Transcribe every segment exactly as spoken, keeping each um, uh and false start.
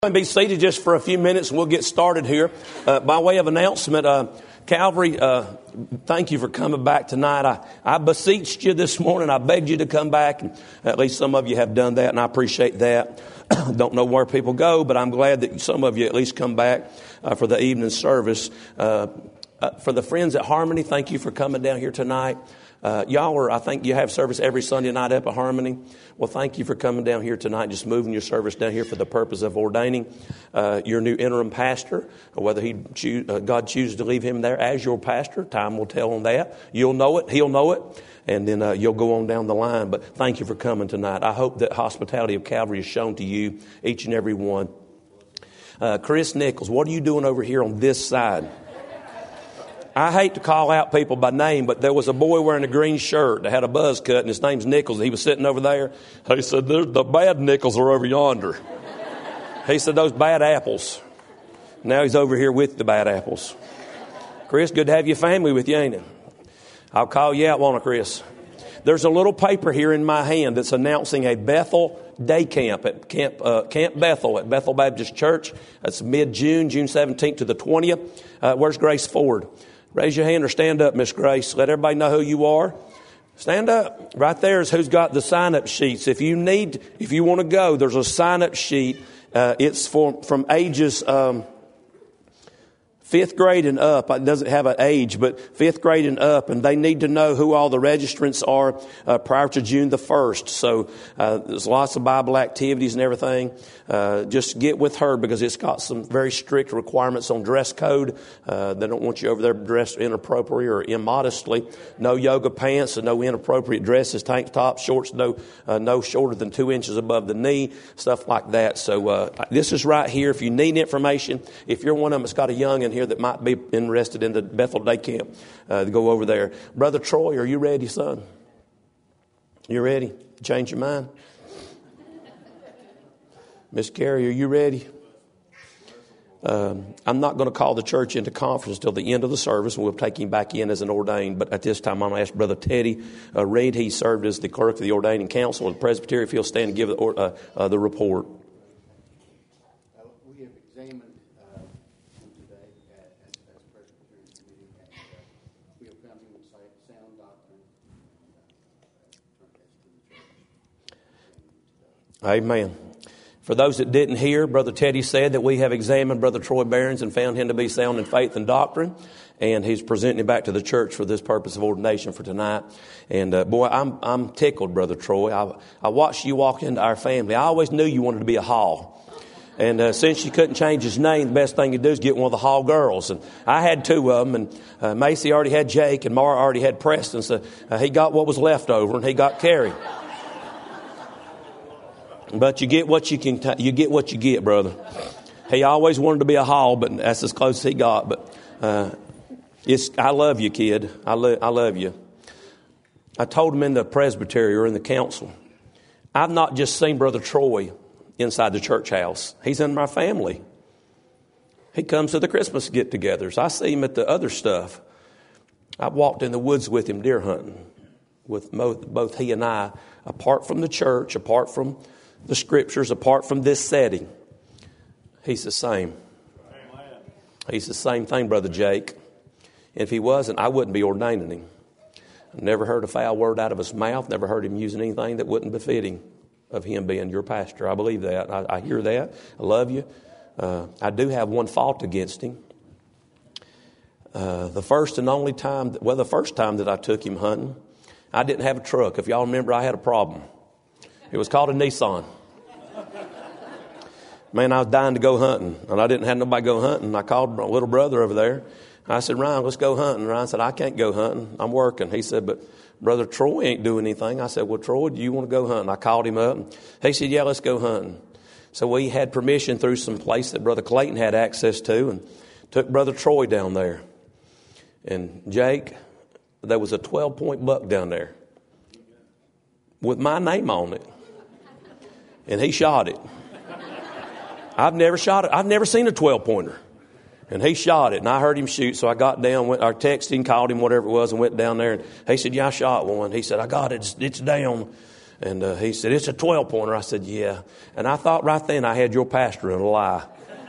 And be seated just for a few minutes and we'll get started here. Uh, by way of announcement, uh, Calvary, uh, thank you for coming back tonight. I, I beseeched you this morning. I begged you to come back. And at least some of you have done that, and I appreciate that. Don't know where people go, but I'm glad that some of you at least come back uh, for the evening service. Uh, uh, for the friends at Harmony, thank you for coming down here tonight. Uh, y'all are, I think you have service every Sunday night up at Harmony. Well, thank you for coming down here tonight, just moving your service down here for the purpose of ordaining uh, your new interim pastor, or whether he choose, uh, God chooses to leave him there as your pastor. Time will tell on that. You'll know it. He'll know it. And then uh, you'll go on down the line. But thank you for coming tonight. I hope that hospitality of Calvary is shown to you, each and every one. Uh, Chris Nichols, what are you doing over here on this side? I hate to call out people by name, but there was a boy wearing a green shirt that had a buzz cut, and his name's Nichols. He was sitting over there. He said, the bad Nichols are over yonder. He said, those bad apples. Now he's over here with the bad apples. Chris, good to have your family with you, ain't it? I'll call you out, won't I, Chris? There's a little paper here in my hand that's announcing a Bethel day camp at Camp uh, Camp Bethel at Bethel Baptist Church. That's mid-June, June seventeenth to the twentieth. Uh, where's Grace Ford? Raise your hand or stand up, Miss Grace. Let everybody know who you are. Stand up. Right there is who's got the sign-up sheets. If you need, if you want to go, there's a sign-up sheet. Uh, it's for from ages um, fifth grade and up. It doesn't have an age, but fifth grade and up, and they need to know who all the registrants are uh, prior to June the first. So uh, there's lots of Bible activities and everything. Uh, just get with her because it's got some very strict requirements on dress code. Uh, they don't want you over there dressed inappropriately or immodestly. No yoga pants and no inappropriate dresses, tank tops, shorts, no uh, no shorter than two inches above the knee, stuff like that. So uh, this is right here. If you need information, if you're one of them that's got a young in here that might be interested in the Bethel Day Camp, uh, go over there. Brother Troy, are you ready, son? You ready? Change your mind? Miss Carrie, are you ready? Um, I'm not going to call the church into conference until the end of the service, and we'll take him back in as an ordained. But at this time, I'm going to ask Brother Teddy uh, Reed. He served as the clerk of the ordaining council of the Presbytery. If he'll stand and give the, uh, uh, the report. Uh, we have examined uh, today at, as, as Presbyterian committee, and uh, we have found him in sound doctrine. Uh, Amen. For those that didn't hear, Brother Teddy said that we have examined Brother Troy Behrens and found him to be sound in faith and doctrine. And he's presenting him back to the church for this purpose of ordination for tonight. And uh, boy, I'm I'm tickled, Brother Troy. I, I watched you walk into our family. I always knew you wanted to be a Hall. And uh, since you couldn't change his name, the best thing to do is get one of the Hall girls. And I had two of them. And uh, Macy already had Jake, and Mara already had Preston. So uh, he got what was left over, and he got Carrie. But you get what you can. T- you get what you get, brother. He always wanted to be a Hall, but that's as close as he got. But uh, it's. I love you, kid. I love. I love you. I told him in the presbytery or in the council, I've not just seen Brother Troy inside the church house. He's in my family. He comes to the Christmas get-togethers. I see him at the other stuff. I've walked in the woods with him deer hunting, with both, both he and I, apart from the church, apart from the scriptures, apart from this setting. He's the same. He's the same thing, Brother Jake. And if he wasn't, I wouldn't be ordaining him. I've never heard a foul word out of his mouth, never heard him using anything that wouldn't befit him of him being your pastor. I believe that. I, I hear that. I love you. Uh, I do have one fault against him. Uh, the first and only time, that, well, the first time that I took him hunting, I didn't have a truck. If y'all remember, I had a problem. It was called a Nissan. Man, I was dying to go hunting, and I didn't have nobody go hunting. I called my little brother over there. I said, Ryan, let's go hunting. Ryan said, I can't go hunting. I'm working. He said, but Brother Troy ain't doing anything. I said, well, Troy, do you want to go hunting? I called him up. And he said, yeah, let's go hunting. So we had permission through some place that Brother Clayton had access to, and took Brother Troy down there. And Jake, there was a twelve-point buck down there with my name on it. And he shot it. I've never shot it. I've never seen a twelve-pointer. And he shot it, and I heard him shoot, so I got down, went, I texted him, called him, whatever it was, and went down there. And he said, yeah, I shot one. He said, I got it. It's, it's down. And uh, he said, it's a twelve-pointer. I said, yeah. And I thought right then I had your pastor in a lie.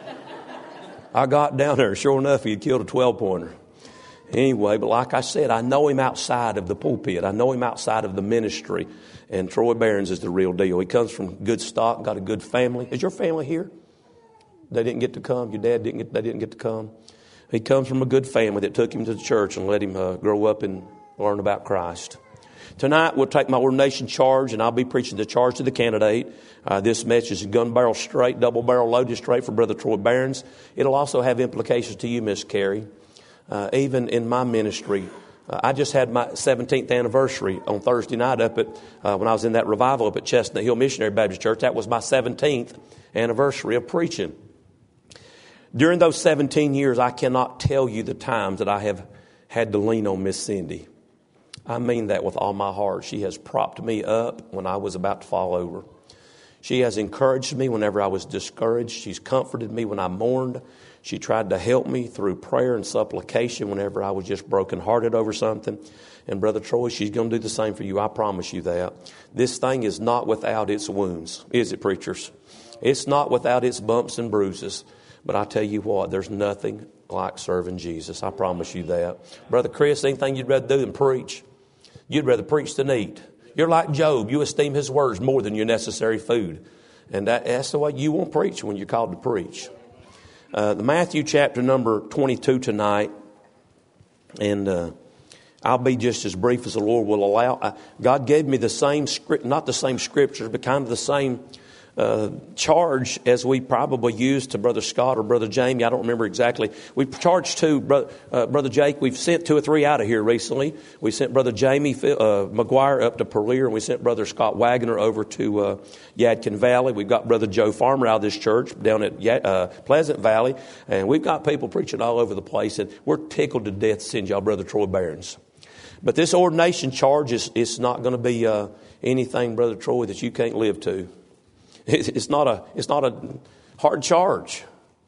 I got down there, and sure enough, he had killed a twelve-pointer. Anyway, but like I said, I know him outside of the pulpit. I know him outside of the ministry. And Troy Behrens is the real deal. He comes from good stock, got a good family. Is your family here? They didn't get to come? Your dad didn't get, they didn't get to come? He comes from a good family that took him to the church and let him uh, grow up and learn about Christ. Tonight, we'll take my ordination charge, and I'll be preaching the charge to the candidate. Uh, this message is gun barrel straight, double barrel loaded straight for Brother Troy Behrens. It'll also have implications to you, Miss Carrie. Uh, even in my ministry, uh, I just had my seventeenth anniversary on Thursday night up at, uh, when I was in that revival up at Chestnut Hill Missionary Baptist Church. That was my seventeenth anniversary of preaching. During those seventeen years, I cannot tell you the times that I have had to lean on Miss Cindy. I mean that with all my heart. She has propped me up when I was about to fall over. She has encouraged me whenever I was discouraged. She's comforted me when I mourned. She tried to help me through prayer and supplication whenever I was just brokenhearted over something. And Brother Troy, she's going to do the same for you. I promise you that. This thing is not without its wounds, is it, preachers? It's not without its bumps and bruises. But I tell you what, there's nothing like serving Jesus. I promise you that. Brother Chris, anything you'd rather do than preach? You'd rather preach than eat. You're like Job. You esteem his words more than your necessary food. And that, that's the way you won't preach when you're called to preach. Uh, the Matthew chapter number twenty-two tonight. And uh, I'll be just as brief as the Lord will allow. I, God gave me the same script, not the same scriptures, but kind of the same uh, charge as we probably used to Brother Scott or Brother Jamie. I don't remember exactly. We charged two, Brother, uh, Brother Jake. We've sent two or three out of here recently. We sent Brother Jamie uh, McGuire up to Purlear, and we sent Brother Scott Wagner over to uh, Yadkin Valley. We've got Brother Joe Farmer out of this church down at Yad, uh, Pleasant Valley, and we've got people preaching all over the place, and we're tickled to death to send y'all Brother Troy Behrens. But this ordination charge is it's not going to be uh, anything, Brother Troy, that you can't live to. It's not a it's not a hard charge.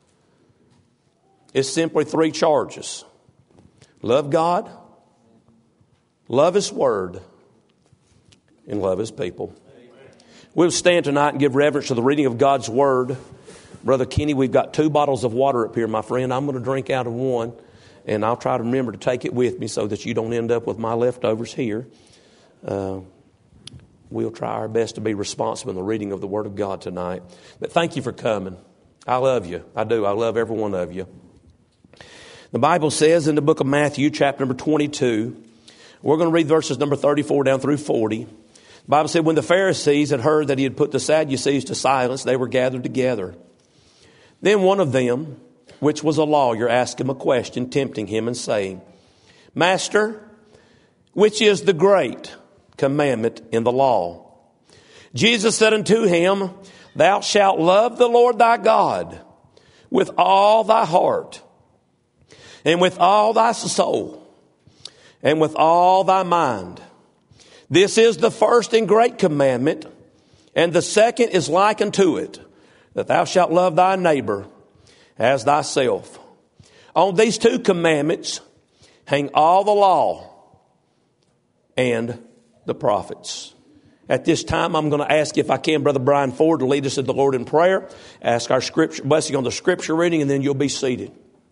It's simply three charges. Love God, love His Word, and love His people. We'll stand tonight and give reverence to the reading of God's Word. Brother Kenny, we've got two bottles of water up here, my friend. I'm going to drink out of one, and I'll try to remember to take it with me so that you don't end up with my leftovers here. Uh, We'll try our best to be responsible in the reading of the Word of God tonight. But thank you for coming. I love you. I do. I love every one of you. The Bible says in the book of Matthew, chapter number twenty-two, we're going to read verses number thirty-four down through forty. The Bible said, when the Pharisees had heard that he had put the Sadducees to silence, they were gathered together. Then one of them, which was a lawyer, asked him a question, tempting him and saying, Master, which is the great commandment in the law? Jesus said unto him, Thou shalt love the Lord thy God with all thy heart, and with all thy soul, and with all thy mind. This is the first and great commandment, and the second is like unto it, that thou shalt love thy neighbor as thyself. On these two commandments hang all the law and the prophets. At this time, I'm going to ask, if I can, Brother Brian Ford to lead us to the Lord in prayer. Ask our scripture blessing on the scripture reading, and then you'll be seated.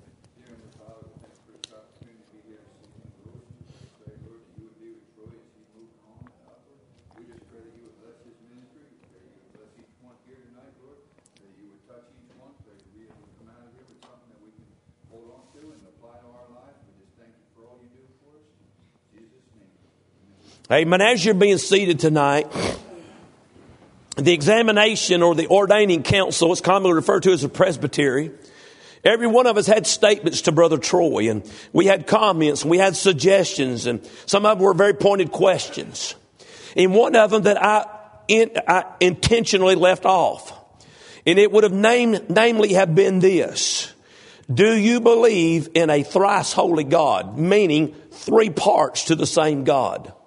Amen. As you're being seated tonight, the examination or the ordaining council is commonly referred to as a presbytery. Every one of us had statements to Brother Troy, and we had comments, and we had suggestions, and some of them were very pointed questions. And one of them that I, in, I intentionally left off, and it would have named, namely have been this: do you believe in a thrice holy God, meaning three parts to the same God?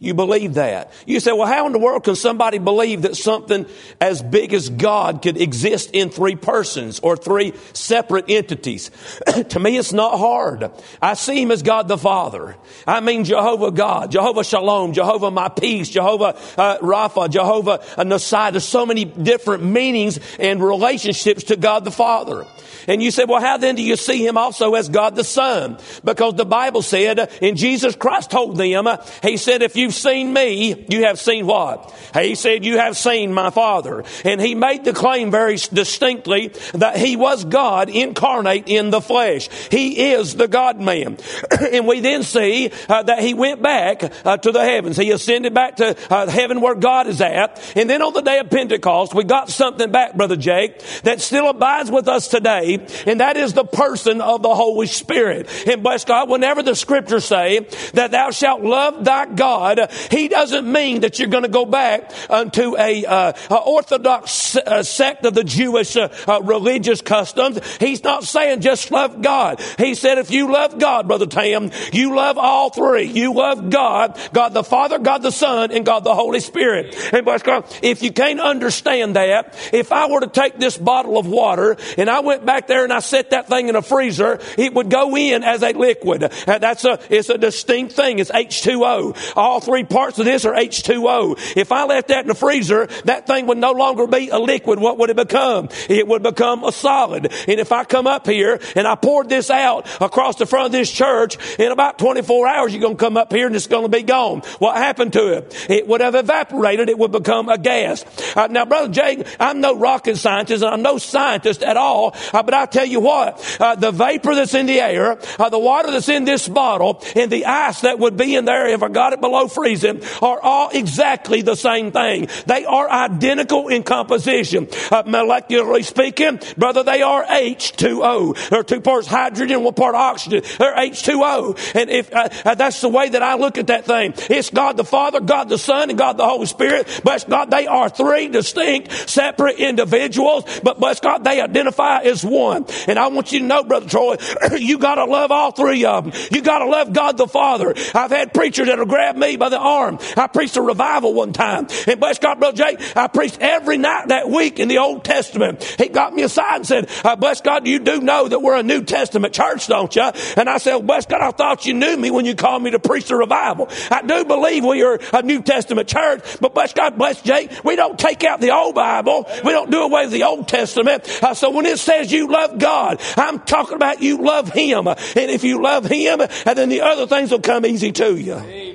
You believe that. You say, well, how in the world can somebody believe that something as big as God could exist in three persons or three separate entities? To me, it's not hard. I see him as God the Father. I mean Jehovah God, Jehovah Shalom, Jehovah my peace, Jehovah uh, Rapha, Jehovah uh, Nisai. There's so many different meanings and relationships to God the Father. And you say, well, how then do you see him also as God the Son? Because the Bible said, and Jesus Christ told them, he said, if you've seen me, you have seen what? He said, you have seen my Father. And he made the claim very distinctly that he was God incarnate in the flesh. He is the God-man. And we then see uh, that he went back uh, to the heavens. He ascended back to uh, heaven where God is at. And then on the day of Pentecost, we got something back, Brother Jake, that still abides with us today. And that is the person of the Holy Spirit. And bless God, whenever the scriptures say that thou shalt love thy God, he doesn't mean that you're going to go back unto a, uh, a orthodox uh, sect of the Jewish uh, uh, religious customs. He's not saying just love God. He said if you love God, Brother Tam, you love all three. You love God, God the Father, God the Son, and God the Holy Spirit. And bless God, if you can't understand that, if I were to take this bottle of water and I went back there and I set that thing in a freezer, it would go in as a liquid. Uh, that's a, it's a distinct thing. It's H two O. All three parts of this are H two O. If I left that in the freezer, that thing would no longer be a liquid. What would it become? It would become a solid. And if I come up here and I poured this out across the front of this church, in about twenty-four hours, you're going to come up here and it's going to be gone. What happened to it? It would have evaporated. It would become a gas. Uh, now, Brother Jake, I'm no rocket scientist and I'm no scientist at all. Uh, but I tell you what, uh, the vapor that's in the air, uh, the water that's in this bottle, and the ice that would be in there if I got it below freezing are all exactly the same thing. They are identical in composition. Uh, molecularly speaking, brother, they are H two O. There are two parts hydrogen, one part oxygen. They're H two O. And if uh, uh, that's the way that I look at that thing. It's God the Father, God the Son, and God the Holy Spirit. Bless God, they are three distinct, separate individuals. But bless God, they identify as one. And I want you to know, Brother Troy, you got to love all three of them. You got to love God the Father. I've had preachers that have grabbed me by the arm. I preached a revival one time. And bless God, Brother Jake, I preached every night that week in the Old Testament. He got me aside and said, uh, bless God, you do know that we're a New Testament church, don't you? And I said, well, bless God, I thought you knew me when you called me to preach the revival. I do believe we are a New Testament church, but bless God, bless Jake, we don't take out the old Bible. We don't do away with the Old Testament. Uh, so when it says you love God, I'm talking about you love him. And if you love him, and then the other things will come easy to you. Amen.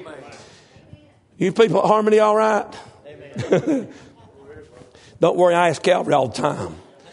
You people at Harmony all right? Amen. Don't worry, I ask Calvary all the time.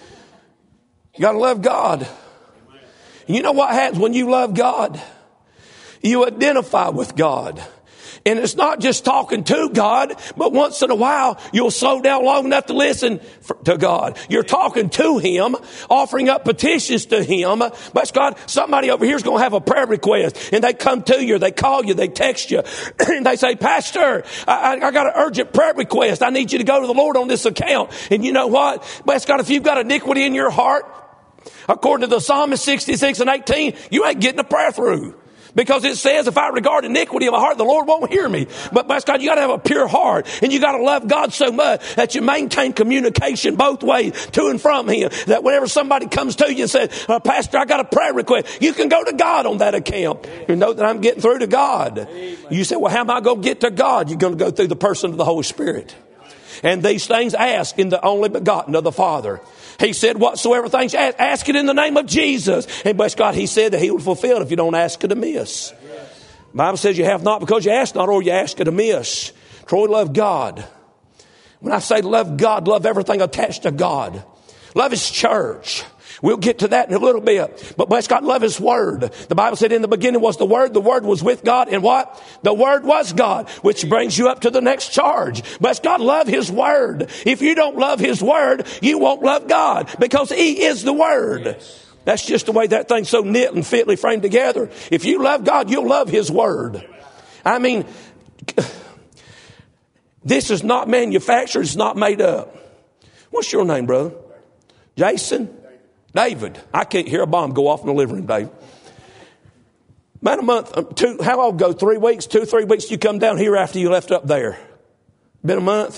You got to love God. You know what happens when you love God? You identify with God. And it's not just talking to God, but once in a while, you'll slow down long enough to listen for, to God. You're talking to him, offering up petitions to him. Bless God, somebody over here is going to have a prayer request. And they come to you, they call you, they text you. And they say, Pastor, I, I got an urgent prayer request. I need you to go to the Lord on this account. And you know what? Bless God, if you've got iniquity in your heart, according to the Psalmist sixty-six and eighteen, you ain't getting a prayer through. Because it says, if I regard iniquity in my heart, the Lord won't hear me. But bless God, you got to have a pure heart. And you got to love God so much that you maintain communication both ways to and from him. That whenever somebody comes to you and says, uh, Pastor, I got a prayer request, you can go to God on that account. You know that I'm getting through to God. Amen. You say, well, how am I going to get to God? You're going to go through the person of the Holy Spirit. And these things ask in the only begotten of the Father. He said, whatsoever things ask, ask it in the name of Jesus. And bless God, he said that he will fulfill it if you don't ask it amiss. Yes. The Bible says you have not because you ask not, or you ask it amiss. Troy, love God. When I say love God, love everything attached to God. Love his church. We'll get to that in a little bit. But bless God, love his word. The Bible said in the beginning was the word. The word was with God. And what? The word was God, which brings you up to the next charge. Bless God, love his word. If you don't love his word, you won't love God because he is the word. Yes. That's just the way that thing's so knit and fitly framed together. If you love God, you'll love his word. I mean, this is not manufactured. It's not made up. What's your name, brother? Jason? David. I can't hear a bomb go off in the living room, David. About a month, um, two, how long ago? Three weeks, two, three weeks, you come down here after you left up there. Been a month?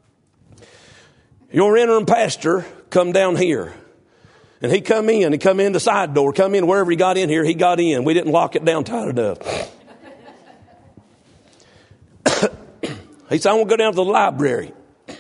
Your interim pastor come down here. And he come in, he come in the side door, come in wherever he got in here, he got in. We didn't lock it down tight enough. He said, I want to go down to the library.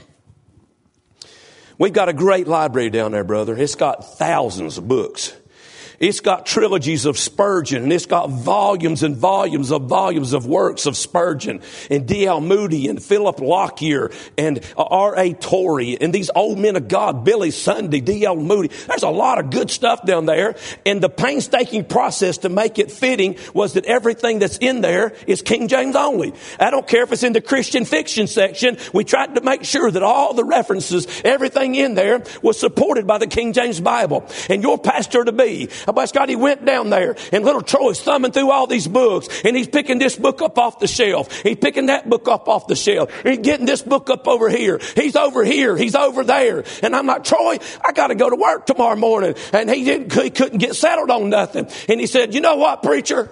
We've got a great library down there, brother. It's got thousands of books. It's got trilogies of Spurgeon, and it's got volumes and volumes of volumes of works of Spurgeon and D L Moody and Philip Lockyer and R A Torrey and these old men of God, Billy Sunday, D L Moody. There's a lot of good stuff down there. And the painstaking process to make it fitting was that everything that's in there is King James only. I don't care if it's in the Christian fiction section. We tried to make sure that all the references, everything in there was supported by the King James Bible. And your pastor to be, bless God, he went down there and little Troy's thumbing through all these books and he's picking this book up off the shelf. He's picking that book up off the shelf. He's getting this book up over here. He's over here. He's over there. And I'm like, Troy, I got to go to work tomorrow morning. And he didn't, he couldn't get settled on nothing. And he said, you know what, preacher?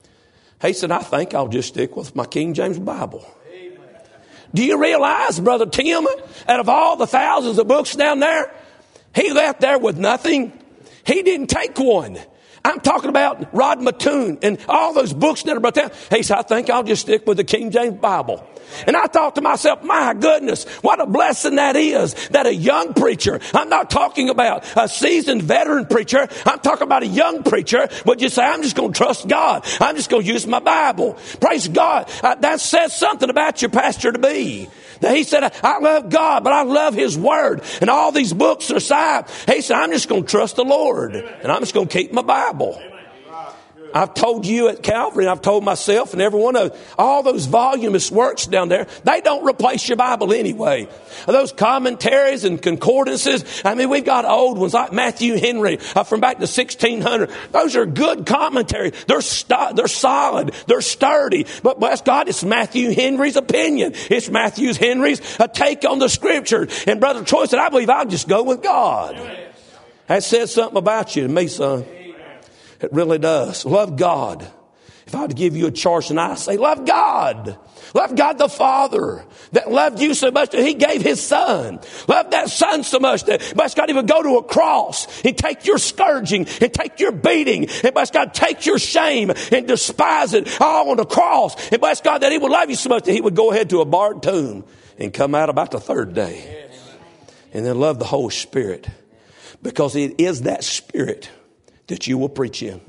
He said, I think I'll just stick with my King James Bible. Amen. Do you realize, Brother Tim, out of all the thousands of books down there, he left there with nothing? He didn't take one. I'm talking about Rod Mattoon and all those books that are about town. He said, I think I'll just stick with the King James Bible. And I thought to myself, my goodness, what a blessing that is, that a young preacher, I'm not talking about a seasoned veteran preacher, I'm talking about a young preacher, would you say, I'm just going to trust God. I'm just going to use my Bible. Praise God. Uh, that says something about your pastor to be. That he said, I love God, but I love His Word. And all these books aside, he said, I'm just going to trust the Lord. And I'm just going to keep my Bible. I've told you at Calvary, and I've told myself and every one of all those voluminous works down there, they don't replace your Bible anyway. Those commentaries and concordances, I mean, we've got old ones like Matthew Henry uh, from back to sixteen hundred. Those are good commentary. They're st- they're solid. They're sturdy. But bless God, it's Matthew Henry's opinion. It's Matthew Henry's uh, take on the Scripture. And Brother Troy said, I believe I'll just go with God. That says something about you to me, son. It really does. Love God. If I had to give you a charge tonight, I say, love God. Love God the Father that loved you so much that He gave His Son. Love that Son so much that, bless God, He would go to a cross and take your scourging and take your beating. And bless God, take your shame and despise it all on the cross. And bless God that He would love you so much that He would go ahead to a barred tomb and come out about the third day. And then love the Holy Spirit. Because it is that Spirit that you will preach in.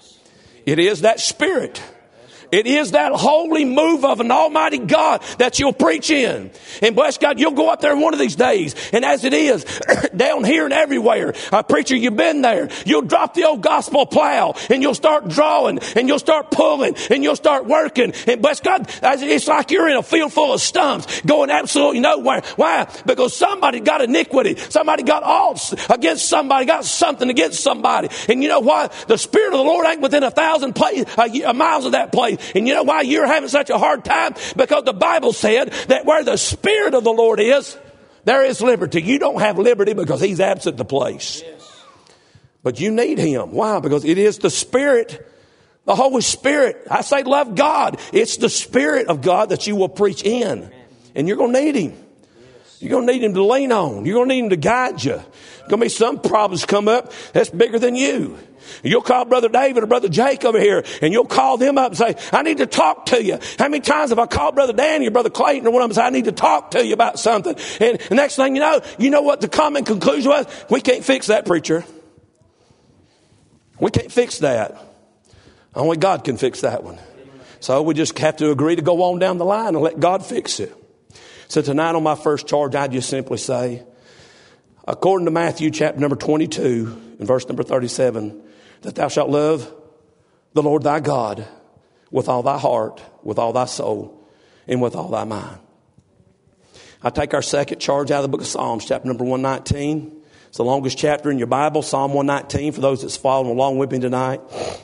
It is that Spirit. It is that holy move of an almighty God that you'll preach in. And bless God, you'll go up there one of these days. And as it is, down here and everywhere, a preacher, you've been there. You'll drop the old gospel plow and you'll start drawing and you'll start pulling and you'll start working. And bless God, it's like you're in a field full of stumps going absolutely nowhere. Why? Because somebody got iniquity. Somebody got odds against somebody, got something against somebody. And you know what? The Spirit of the Lord ain't within a thousand place, uh, miles of that place. And you know why you're having such a hard time? Because the Bible said that where the Spirit of the Lord is, there is liberty. You don't have liberty because He's absent the place. Yes. But you need Him. Why? Because it is the Spirit, the Holy Spirit. I say love God. It's the Spirit of God that you will preach in. Amen. And you're going to need Him. Yes. You're going to need Him to lean on. You're going to need Him to guide you. There's going to be some problems come up that's bigger than you. You'll call Brother David or Brother Jake over here, and you'll call them up and say, I need to talk to you. How many times have I called Brother Danny or Brother Clayton or one of them and said, I need to talk to you about something? And the next thing you know, you know what the common conclusion was? We can't fix that, preacher. We can't fix that. Only God can fix that one. So we just have to agree to go on down the line and let God fix it. So tonight on my first charge, I just simply say, according to Matthew chapter number twenty-two and verse number thirty-seven, that thou shalt love the Lord thy God with all thy heart, with all thy soul, and with all thy mind. I take our second charge out of the book of Psalms, chapter number one nineteen. It's the longest chapter in your Bible, Psalm one nineteen, for those that's following along with me tonight.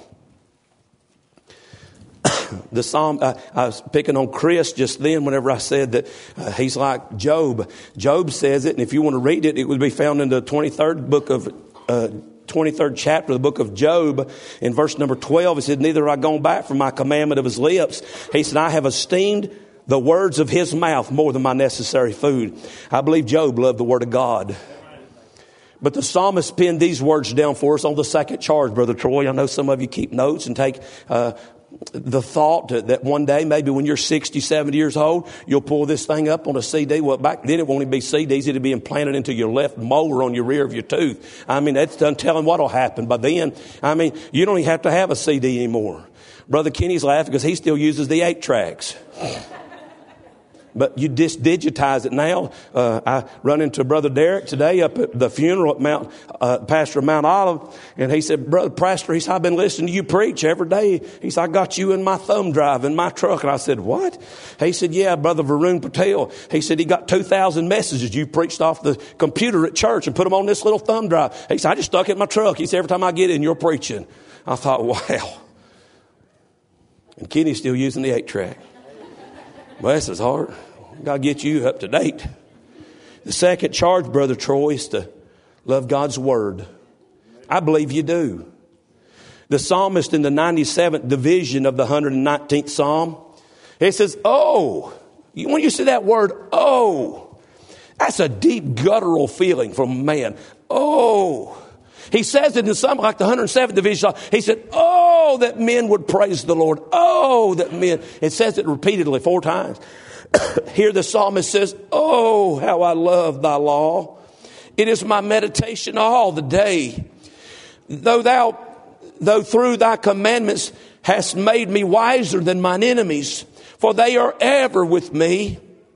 The Psalm, uh, I was picking on Chris just then whenever I said that uh, he's like Job. Job says it, and if you want to read it, it would be found in the twenty-third book of uh twenty-third chapter of the book of Job, in verse number twelve, he said, neither have I gone back from my commandment of his lips. He said, I have esteemed the words of his mouth more than my necessary food. I believe Job loved the word of God. But the psalmist penned these words down for us on the second charge, Brother Troy. I know some of you keep notes and take uh, the thought that one day, maybe when you're sixty, seventy years old, you'll pull this thing up on a C D. Well, back then it won't even be C Ds. It'll be implanted into your left molar on your rear of your tooth. I mean, that's done telling what will happen. By then, I mean, you don't even have to have a C D anymore. Brother Kenny's laughing because he still uses the eight tracks. But you just digitize it now. Uh, I run into Brother Derek today up at the funeral at Mount, uh, Pastor of Mount Olive. And he said, Brother Pastor, he said, I've been listening to you preach every day. He said, I got you in my thumb drive in my truck. And I said, what? He said, yeah, Brother Varun Patel. He said, he got two thousand messages you preached off the computer at church and put them on this little thumb drive. He said, I just stuck it in my truck. He said, every time I get in, you're preaching. I thought, wow. And Kenny's still using the eight track. Bless his heart. Got to get you up to date. The second charge, Brother Troy, is to love God's word. I believe you do. The psalmist in the ninety-seventh division of the one hundred nineteenth Psalm, it says, oh, when you see that word, oh, that's a deep guttural feeling from a man. Oh. He says it in something like the one hundred seventh division. He said, oh, that men would praise the Lord. Oh, that men. It says it repeatedly four times. Here the psalmist says, oh, how I love thy law. It is my meditation all the day. Though thou, though through thy commandments hast made me wiser than mine enemies, for they are ever with me.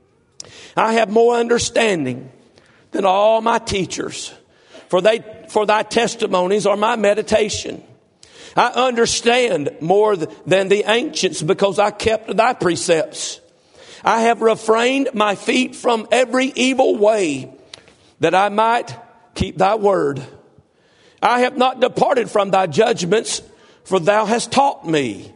I have more understanding than all my teachers. For they, for thy testimonies are my meditation. I understand more than the ancients because I kept thy precepts. I have refrained my feet from every evil way that I might keep thy word. I have not departed from thy judgments, for thou hast taught me.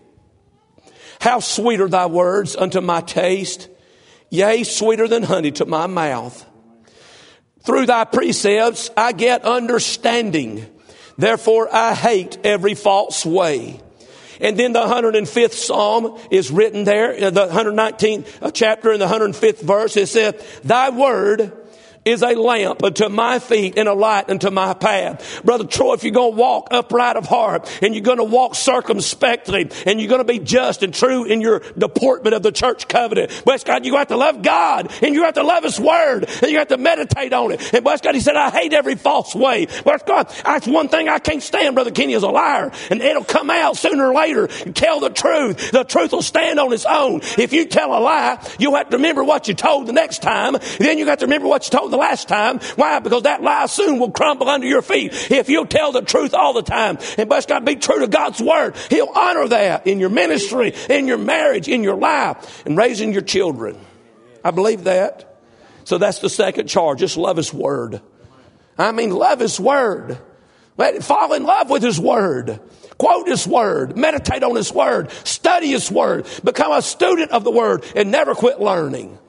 How sweet are thy words unto my taste, yea, sweeter than honey to my mouth. Through thy precepts I get understanding. Therefore I hate every false way. And then the one hundred fifth Psalm is written there, the one hundred nineteenth chapter in the one hundred fifth verse. It says, thy word is a lamp unto my feet and a light unto my path. Brother Troy, if you're going to walk upright of heart and you're going to walk circumspectly and you're going to be just and true in your deportment of the church covenant, bless God, you have to love God and you have to love his word and you have to meditate on it. And bless God, he said, I hate every false way. Bless God, that's one thing I can't stand. Brother Kenny is a liar, and it'll come out sooner or later. Tell the truth. The truth will stand on its own. If you tell a lie, you'll have to remember what you told the next time. Then you got to remember what you told the last time. Why? Because that lie soon will crumble under your feet. If you'll tell the truth all the time, and bless God, be true to God's word, he'll honor that in your ministry, in your marriage, in your life, and raising your children. I believe that. So that's the second charge. Just love his word. I mean, love his word. Let it fall in love with his word. Quote his word. Meditate on his word. Study his word. Become a student of the word and never quit learning.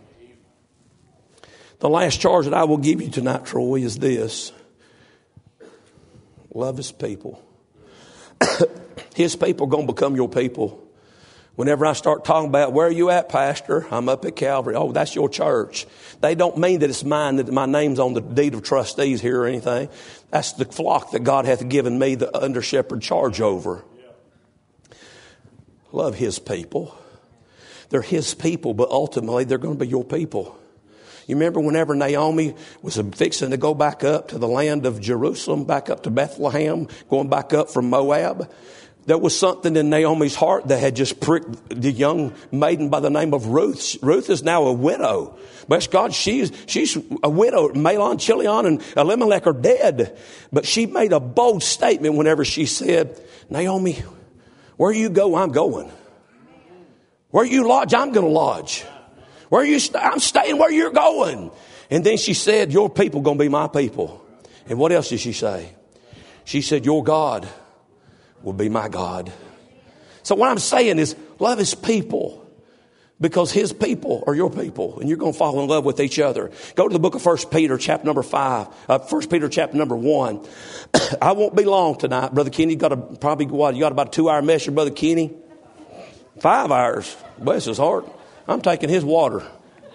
The last charge that I will give you tonight, Troy, is this. Love his people. His people are going to become your people. Whenever I start talking about, where are you at, Pastor? I'm up at Calvary. Oh, that's your church. They don't mean that it's mine, that my name's on the deed of trustees here or anything. That's the flock that God hath given me the under shepherd charge over. Love his people. They're his people, but ultimately they're going to be your people. You remember whenever Naomi was fixing to go back up to the land of Jerusalem, back up to Bethlehem, going back up from Moab, there was something in Naomi's heart that had just pricked the young maiden by the name of Ruth. Ruth is now a widow. Bless God, she's, she's a widow. Mahlon, Chilion, and Elimelech are dead. But she made a bold statement whenever she said, Naomi, where you go, I'm going. Where you lodge, I'm going to lodge. Where you st- I'm staying where you're going. And then she said, your people going to be my people. And what else did she say? She said, your God will be my God. So what I'm saying is, love his people. Because his people are your people, and you're going to fall in love with each other. Go to the book of First Peter, chapter number five. Uh, First Peter, chapter number one. I won't be long tonight, Brother Kenny. You got a, probably what? You got about a two-hour message, Brother Kenny. Five hours. Bless his heart. I'm taking his water.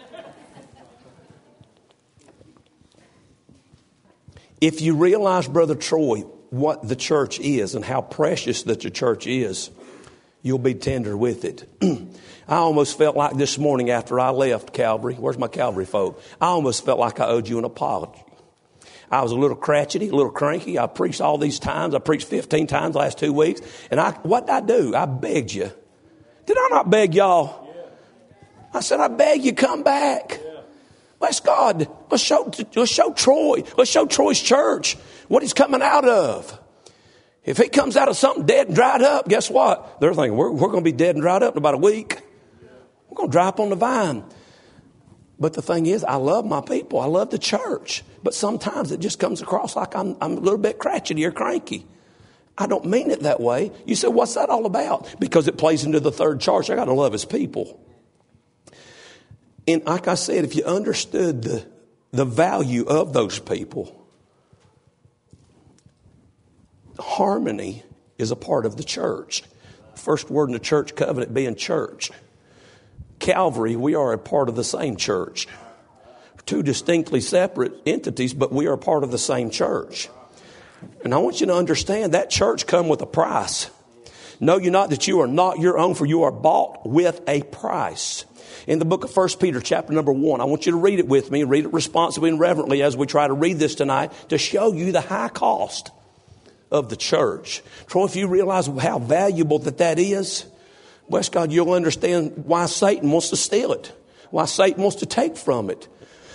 If you realize, Brother Troy, what the church is and how precious that the church is, you'll be tender with it. I almost felt like this morning after I left Calvary. Where's my Calvary folk? I almost felt like I owed you an apology. I was a little cratchety, a little cranky. I preached all these times. I preached fifteen times the last two weeks. And I, what did I do? I begged you. Did I not beg y'all? I said, I beg you, come back. Bless God. Let's show, let's show Troy. Let's show Troy's church what he's coming out of. If he comes out of something dead and dried up, guess what? They're thinking, we're, we're going to be dead and dried up in about a week. We're going to dry up on the vine. But the thing is, I love my people. I love the church. But sometimes it just comes across like I'm, I'm a little bit cratchety or cranky. I don't mean it that way. You say, what's that all about? Because it plays into the third charge. I got to love his people. And like I said, if you understood the, the value of those people, harmony is a part of the church. First word in the church covenant being church. Calvary, we are a part of the same church. Two distinctly separate entities, but we are a part of the same church. And I want you to understand that church come with a price. Know you not that you are not your own, for you are bought with a price. In the book of First Peter, chapter number one, I want you to read it with me, read it responsibly and reverently as we try to read this tonight to show you the high cost of the church. Troy, if you realize how valuable that that is, bless God, you'll understand why Satan wants to steal it, why Satan wants to take from it.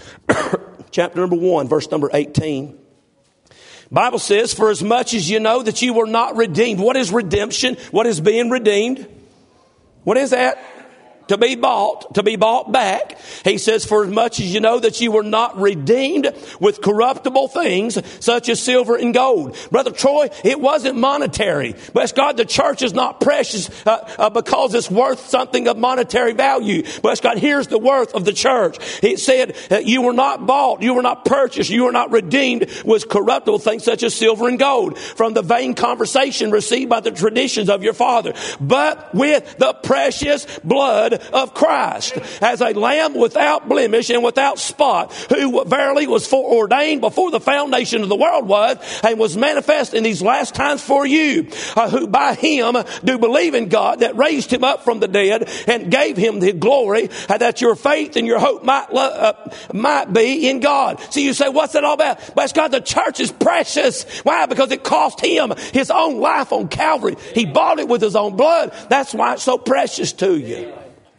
Chapter number one, verse number eighteen. Bible says, for as much as you know that you were not redeemed. What is redemption? What is being redeemed? What is that? To be bought, to be bought back. He says, for as much as you know that you were not redeemed with corruptible things such as silver and gold. Brother Troy, it wasn't monetary. Bless God, the church is not precious uh, uh, because it's worth something of monetary value. Bless God, here's the worth of the church. It said that you were not bought, you were not purchased, you were not redeemed with corruptible things such as silver and gold from the vain conversation received by the traditions of your father, but with the precious blood of Christ, as a lamb without blemish and without spot, who verily was foreordained before the foundation of the world was, and was manifest in these last times for you, uh, who by him do believe in God that raised him up from the dead and gave him the glory, uh, that your faith and your hope might uh, might be in God. So you say, what's that all about? Bless God, the church is precious. Why? Because it cost him his own life on Calvary. He bought it with his own blood. That's why it's so precious to you.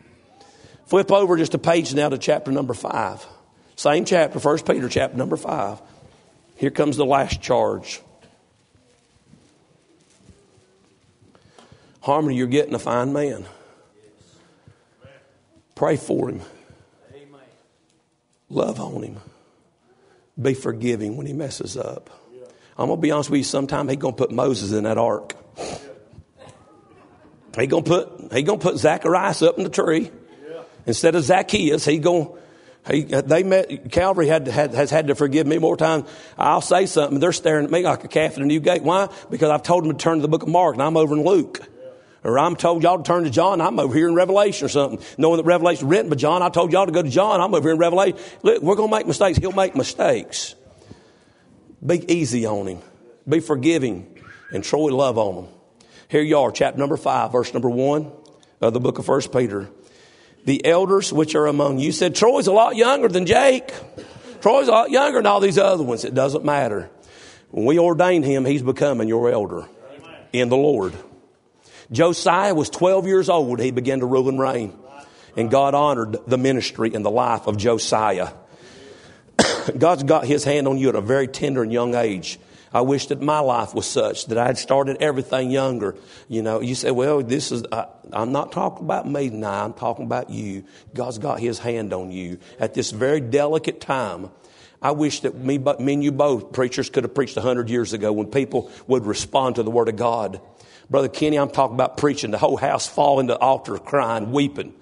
Flip over just a page now to chapter number five. Same chapter, First Peter, chapter number five. Here comes the last charge. Harmony, you're getting a fine man. Pray for him. Love on him. Be forgiving when he messes up. I'm going to be honest with you, sometime he's going to put Moses in that ark. He's going to put, he going to put Zacharias up in the tree. Instead of Zacchaeus, he going, he, they met, Calvary had, had, has had to forgive me more times. I'll say something, they're staring at me like a calf at a new gate. Why? Because I've told them to turn to the book of Mark and I'm over in Luke. Or I'm told y'all to turn to John, I'm over here in Revelation or something. Knowing that Revelation is written by John, I told y'all to go to John, I'm over here in Revelation. Look, we're going to make mistakes. He'll make mistakes. Be easy on him. Be forgiving. And Troy, love on him. Here you are, chapter number five, verse number one of the book of First Peter. The elders which are among you. Said, Troy's a lot younger than Jake. Troy's a lot younger than all these other ones. It doesn't matter. When we ordained him, he's becoming your elder. Amen. In the Lord. Josiah was twelve years old. He began to rule and reign. And God honored the ministry and the life of Josiah. God's got his hand on you at a very tender and young age. I wish that my life was such that I had started everything younger. You know, you say, well, this is, uh, I'm not talking about me now. I'm talking about you. God's got his hand on you at this very delicate time. I wish that me, me and you both, preachers, could have preached a hundred years ago when people would respond to the word of God. Brother Kenny, I'm talking about preaching the whole house falling to the altar crying, weeping.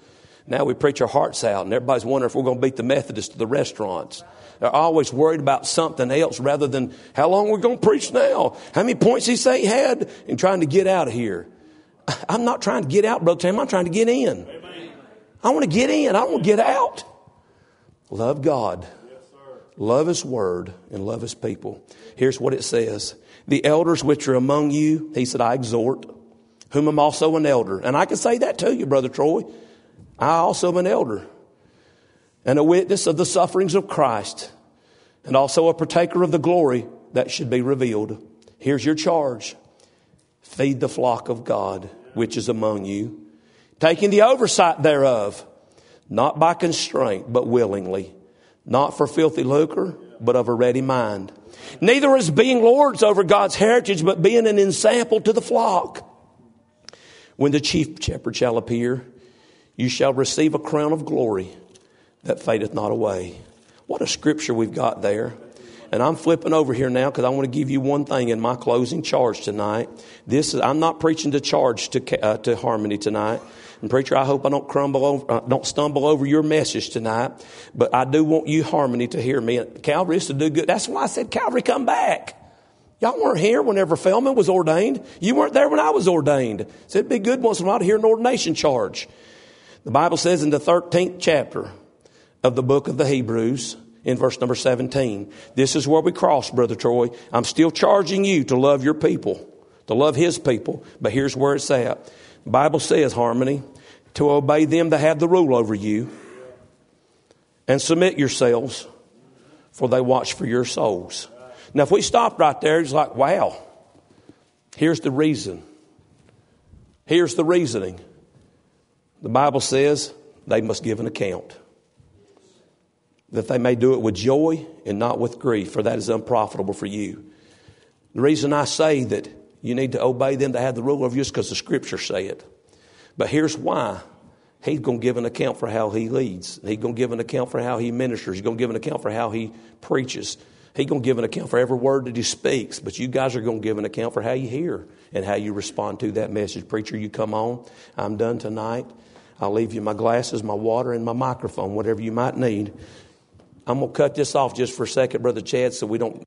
Now we preach our hearts out, and everybody's wondering if we're going to beat the Methodists to the restaurants. They're always worried about something else rather than how long we're going to preach now. How many points he say he had and trying to get out of here. I'm not trying to get out, Brother Tim. I'm trying to get in. I want to get in. I don't want to get out. Love God. Love His Word and love His people. Here's what it says. The elders which are among you, he said, I exhort, whom am also an elder. And I can say that to you, Brother Troy. I also am an elder and a witness of the sufferings of Christ and also a partaker of the glory that should be revealed. Here's your charge. Feed the flock of God, which is among you, taking the oversight thereof, not by constraint, but willingly, not for filthy lucre, but of a ready mind. Neither as being lords over God's heritage, but being an ensample to the flock. When the chief shepherd shall appear, you shall receive a crown of glory that fadeth not away. What a scripture we've got there. And I'm flipping over here now because I want to give you one thing in my closing charge tonight. This is, I'm not preaching to charge to uh, to Harmony tonight. And preacher, I hope I don't crumble over, uh, don't stumble over your message tonight. But I do want you, Harmony, to hear me. Calvary is to do good. That's why I said, Calvary, come back. Y'all weren't here whenever Feldman was ordained. You weren't there when I was ordained. So it'd be good once in a while to hear an ordination charge. The Bible says in the thirteenth chapter of the book of the Hebrews, in verse number seventeen, this is where we cross, Brother Troy. I'm still charging you to love your people, to love His people. But here's where it's at. The Bible says, Harmony, to obey them that have the rule over you and submit yourselves, for they watch for your souls. Now, if we stopped right there, it's like, wow, here's the reason. Here's the reasoning. The Bible says they must give an account, that they may do it with joy and not with grief, for that is unprofitable for you. The reason I say that you need to obey them that have the rule over you is because the Scriptures say it. But here's why. He's going to give an account for how he leads. He's going to give an account for how he ministers. He's going to give an account for how he preaches. He's going to give an account for every word that he speaks. But you guys are going to give an account for how you hear and how you respond to that message. Preacher, you come on. I'm done tonight. I'll leave you my glasses, my water, and my microphone, whatever you might need. I'm going to cut this off just for a second, Brother Chad, so we don't...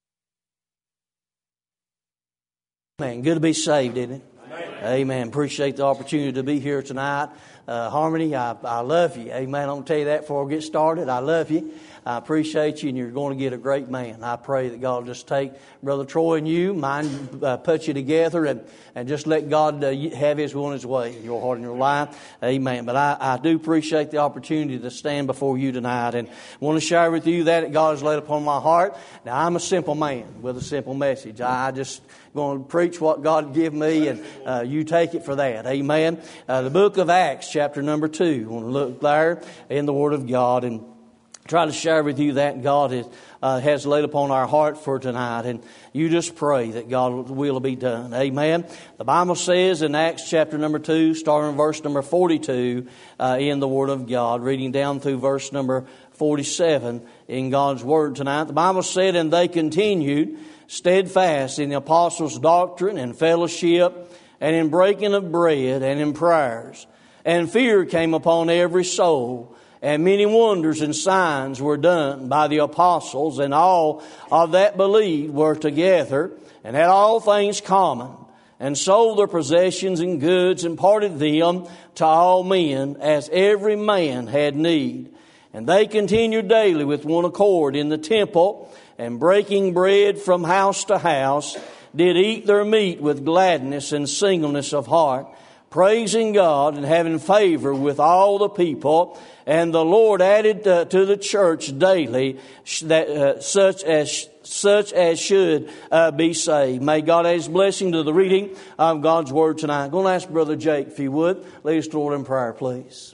Man, good to be saved, isn't it? Amen. Amen. Appreciate the opportunity to be here tonight. Uh, Harmony, I, I love you. Amen. I'm going to tell you that before we get started. I love you. I appreciate you, and you're going to get a great man. I pray that God will just take Brother Troy and you, mine, uh, put you together, and, and just let God uh, have His will and His way in your heart and your life. Amen. But I, I do appreciate the opportunity to stand before you tonight, and want to share with you that God has laid upon my heart. Now, I'm a simple man with a simple message. I just going to preach what God give me, and uh, you take it for that. Amen. Uh, the book of Acts, chapter number two. I want to look there in the Word of God and try to share with you that God is, uh, has laid upon our heart for tonight. And you just pray that God's will be done. Amen. The Bible says in Acts chapter number two, starting in verse number forty-two uh, in the Word of God, reading down through verse number forty-seven in God's Word tonight. The Bible said, and they continued steadfast in the apostles' doctrine and fellowship and in breaking of bread and in prayers. And fear came upon every soul. And many wonders and signs were done by the apostles, and all of that believed were together, and had all things common, and sold their possessions and goods, and parted them to all men, as every man had need. And they continued daily with one accord in the temple, and breaking bread from house to house, did eat their meat with gladness and singleness of heart, praising God and having favor with all the people. And the Lord added uh, to the church daily that uh, such as such as should uh, be saved. May God add His blessing to the reading of God's Word tonight. I'm going to ask Brother Jake, if he would, lead us to the Lord in prayer, please.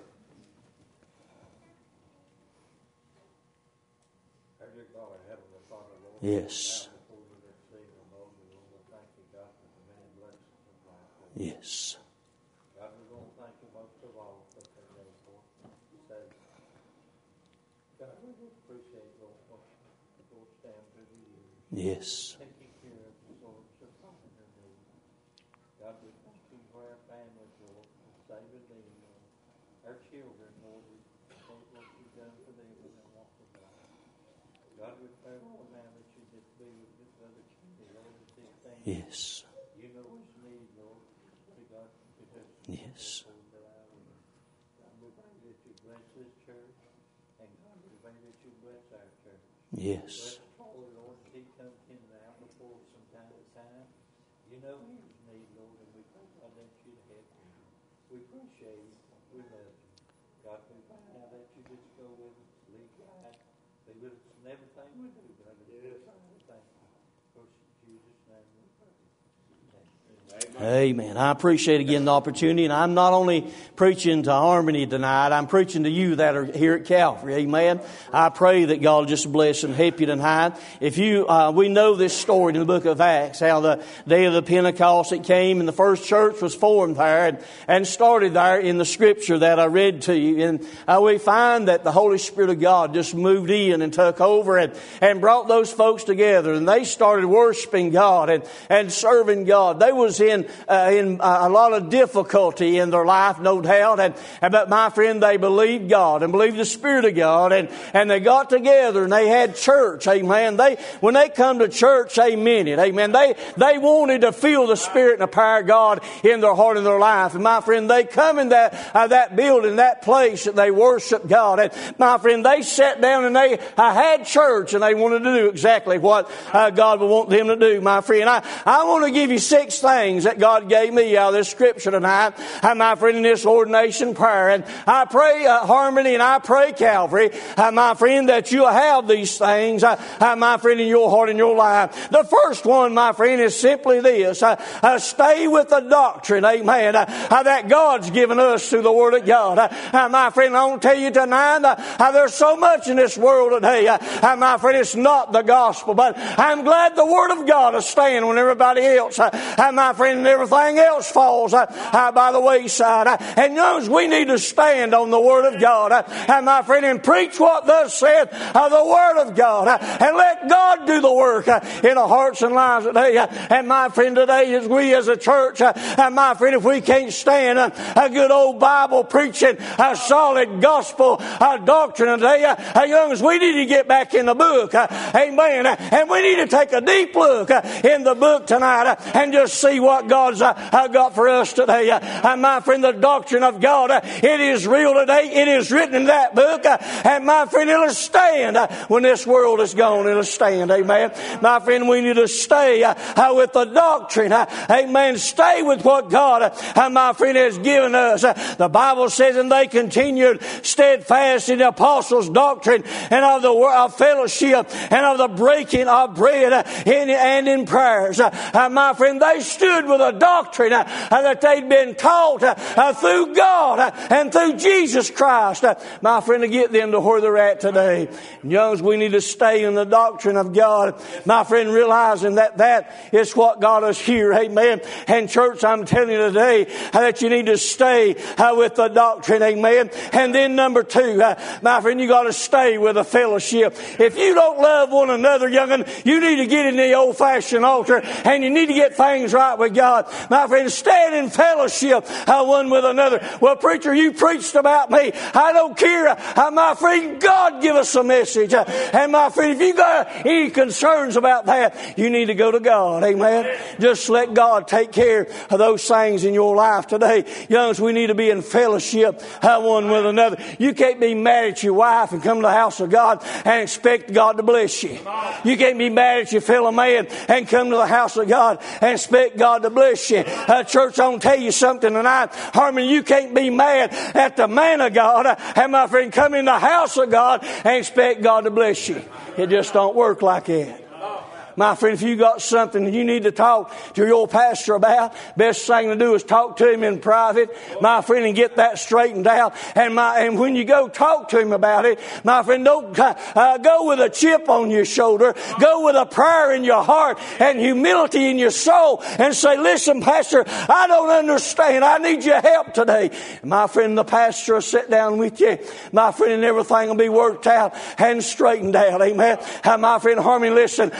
Yes. Yes. God, we're going to thank you most of all for that day for today. God, we just appreciate Lord, what Lord stand through the years. Yes. Taking care of the Lord, supplying their needs. God, we thank you for our families, Lord, for saving them, Lord. our children, Lord, we appreciate what you've done for them and their walk with God. God, we pray, Lord, now that you just be with this other Kenny, Lord, with these things. Yes. You know his need, Lord. Pray, God, to just Yes. God, we pray that you bless this church, and God, we pray that you bless our church. Yes. Bless Troy, Lord, as he comes in and out before us from time to time. You know his need, Lord, and we pray, God, that you to help him. We appreciate you. We love you. God, we pray now that you just go with us, lead, guide, be with us in everything we do, God. We thank you. For Jesus' name we pray. Amen. I appreciate again the opportunity, and I'm not only preaching to Harmony tonight, I'm preaching to you that are here at Calvary. Amen. I pray that God will just bless and help you tonight. If you, uh, we know this story in the book of Acts, how the day of the Pentecost it came, and the first church was formed there and, and started there in the scripture that I read to you. And uh, we find that the Holy Spirit of God just moved in and took over and, and brought those folks together, and they started worshiping God and, and serving God. They was in uh, in uh, a lot of difficulty in their life, no doubt. And, and but my friend, they believed God and believed the Spirit of God, and and they got together and they had church. Amen. They when they come to church, they meant it. Amen. They they wanted to feel the Spirit and the power of God in their heart and their life. And my friend, they come in that uh, that building, that place, that they worship God. And my friend, they sat down and they uh, had church, and they wanted to do exactly what uh, God would want them to do. My friend, I I want to give you six things that God gave me out of this scripture tonight. I'm my friend in this ordination prayer, and I pray uh, Harmony, and I pray Calvary, uh, my friend, that you'll have these things, uh, uh, my friend, in your heart and your life. The first one, my friend, is simply this: uh, uh, stay with the doctrine, amen, uh, uh, that God's given us through the Word of God. Uh, uh, my friend, I want to tell you tonight, uh, uh, there's so much in this world today, uh, uh, my friend, it's not the gospel, but I'm glad the Word of God is staying when everybody else, uh, uh, my friend, everything else falls uh, uh, by the wayside. Uh, and knows we need to stand on the Word of God, uh, and my friend, and preach what thus saith uh, the Word of God, uh, and let God do the work uh, in our hearts and lives today. Uh, and my friend, today, as we as a church, uh, and my friend, if we can't stand uh, a good old Bible preaching, a solid gospel uh, doctrine today, uh, uh, young as we need to get back in the book, uh, amen. Uh, and we need to take a deep look uh, in the book tonight uh, and just see what God's uh, uh, got for us today. Uh, and my friend, the doctrine of God, uh, it is real today. It is written in that book, uh, and my friend, it'll stand uh, when this world is gone. It'll stand, amen. My friend, we need to stay uh, uh, with the doctrine, uh, amen. Stay with what God, uh, uh, my friend, has given us. Uh, the Bible says, and they continued steadfast in the apostles' doctrine and of the of fellowship and of the breaking of bread uh, in, and in prayers. Uh, uh, my friend, they stood with a doctrine uh, uh, that they'd been taught uh, uh, through God uh, and through Jesus Christ. Uh, my friend, to get them to where they're at today. And youngs, we need to stay in the doctrine of God. My friend, realizing that that is what got us here. Amen. And church, I'm telling you today uh, that you need to stay uh, with the doctrine. Amen. And then number two, uh, my friend, you got to stay with the fellowship. If you don't love one another, young'un, you need to get in the old-fashioned altar and you need to get things right with God. My friend, stand in fellowship uh, one with another. Well, preacher, you preached about me. I don't care. Uh, my friend, God give us a message. Uh, and my friend, if you got any concerns about that, you need to go to God. Amen. Just let God take care of those things in your life today. Youngs, we need to be in fellowship uh, one with another. You can't be mad at your wife and come to the house of God and expect God to bless you. You can't be mad at your fellow man and come to the house of God and expect God to bless you. Uh, church, I'm going to tell you something tonight. Harmony, you can't be mad at the man of God uh, and my friend come in the house of God and expect God to bless you. It just don't work like that. My friend, if you got something that you need to talk to your pastor about, best thing to do is talk to him in private, my friend, and get that straightened out. And my and when you go talk to him about it, my friend, don't uh, go with a chip on your shoulder. Go with a prayer in your heart and humility in your soul and say, listen, pastor, I don't understand. I need your help today. My friend, the pastor will sit down with you. My friend, and everything will be worked out and straightened out. Amen. And my friend, Harmony, listen, I'm telling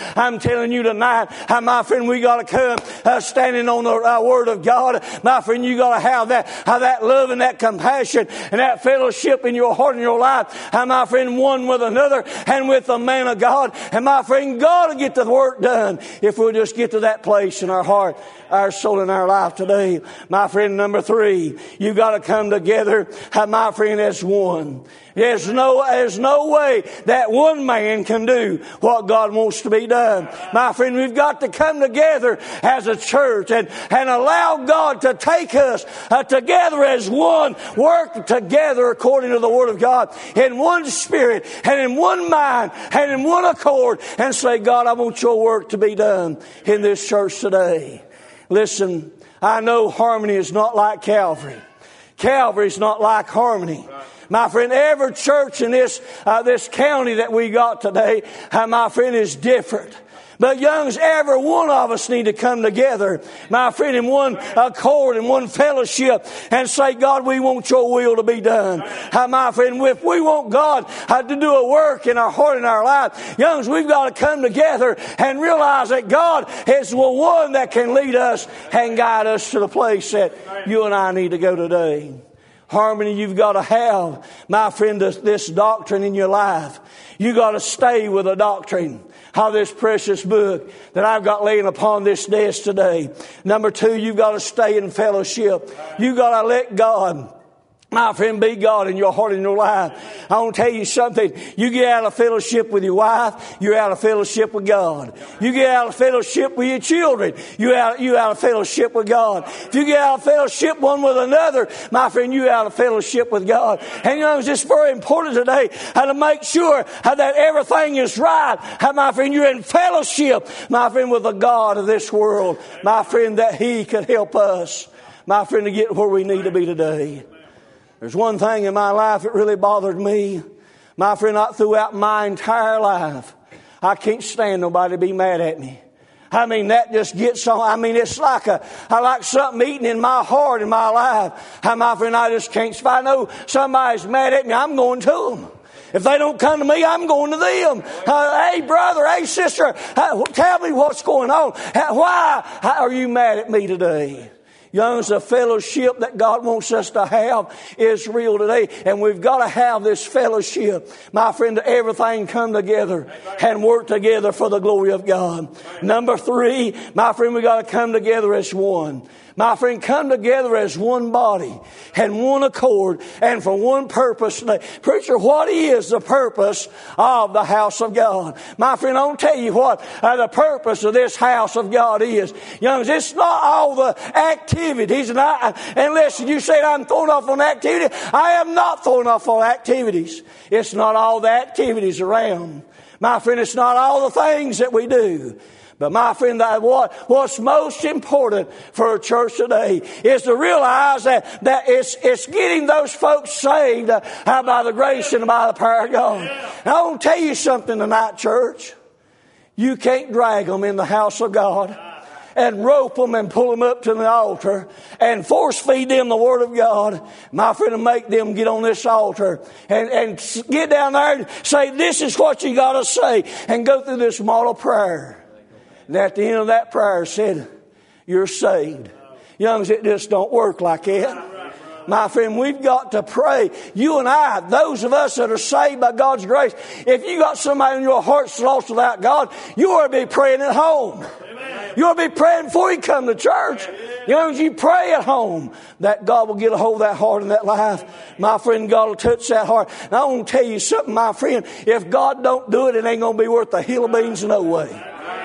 telling you tonight, uh, my friend, we got to come uh, standing on the uh, Word of God. My friend, you got to have that, have that love and that compassion and that fellowship in your heart and your life. Uh, my friend, one with another and with the man of God. And my friend, God will get the work done if we'll just get to that place in our heart, our soul, and our life today. My friend, number three, you got to come together, uh, my friend, as one. There's no, there's no way that one man can do what God wants to be done. My friend, we've got to come together as a church and, and allow God to take us uh, together as one, work together according to the Word of God, in one spirit and in one mind and in one accord, and say, God, I want your work to be done in this church today. Listen, I know Harmony is not like Calvary. Calvary is not like Harmony. My friend, every church in this uh, this county that we got today, uh, my friend, is different. But youngs, every one of us need to come together, my friend, in one accord, in one fellowship, and say, God, we want your will to be done. Uh, my friend, if we want God uh, to do a work in our heart and our life, youngs, we've got to come together and realize that God is the one that can lead us and guide us to the place that you and I need to go today. Harmony, you've got to have, my friend, this, this doctrine in your life. You got to stay with the doctrine of this precious book that I've got laying upon this desk today. Number two, you've got to stay in fellowship. You've got to let God, my friend, be God in your heart and your life. I want to tell you something. You get out of fellowship with your wife, you're out of fellowship with God. You get out of fellowship with your children, you're out, you're out of fellowship with God. If you get out of fellowship one with another, my friend, you're out of fellowship with God. And you know, it's just very important today how to make sure how that everything is right. How, my friend, you're in fellowship, my friend, with the God of this world. My friend, that He could help us, my friend, to get where we need to be today. There's one thing in my life that really bothered me. My friend, not throughout my entire life. I can't stand nobody to be mad at me. I mean, that just gets on. I mean, it's like a, I like something eating in my heart, in my life. I, my friend, I just can't. If I know somebody's mad at me, I'm going to them. If they don't come to me, I'm going to them. Uh, hey, brother, hey, sister, uh, tell me what's going on. Uh, why are you mad at me today? Young, the fellowship that God wants us to have is real today. And we've got to have this fellowship, my friend, to everything come together and work together for the glory of God. Number three, my friend, we've got to come together as one. My friend, come together as one body and one accord and for one purpose today. Preacher, what is the purpose of the house of God? My friend, I'll tell you what uh, the purpose of this house of God is. Youngs, it's not all the activities. And, I, and listen, you say I'm throwing off on activity. I am not throwing off on activities. It's not all the activities around. My friend, it's not all the things that we do. But my friend, what, what's most important for a church today is to realize that, that it's, it's getting those folks saved uh, by the grace and by the power of God. And I want to tell you something tonight, church. You can't drag them in the house of God and rope them and pull them up to the altar and force feed them the Word of God, my friend, and make them get on this altar and, and get down there and say, this is what you got to say, and go through this model prayer. And at the end of that prayer said, you're saved. Youngs, it just don't work like that. My friend, we've got to pray. You and I, those of us that are saved by God's grace, if you got somebody in your heart's lost without God, you ought to be praying at home. You ought to be praying before you come to church. Youngs, you pray at home that God will get a hold of that heart and that life. My friend, God will touch that heart. And I want to tell you something, my friend. If God don't do it, it ain't going to be worth a hill of beans no way.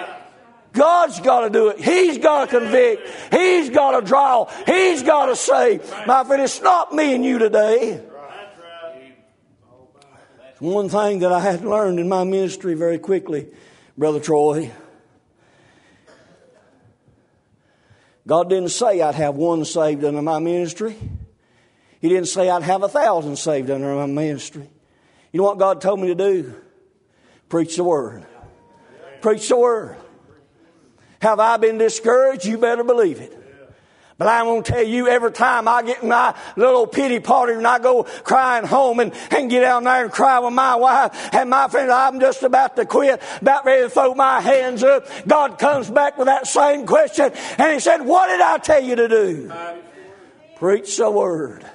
God's got to do it. He's got to convict. He's got to draw. He's got to save. My friend, it's not me and you today. One thing that I had learned in my ministry very quickly, Brother Troy. God didn't say I'd have one saved under my ministry. He didn't say I'd have a thousand saved under my ministry. You know what God told me to do? Preach the Word. Preach the Word. Have I been discouraged? You better believe it. But I'm going to tell you, every time I get in my little pity party and I go crying home and, and get down there and cry with my wife and my friend, I'm just about to quit, about ready to throw my hands up. God comes back with that same question and He said, what did I tell you to do? Preach the word.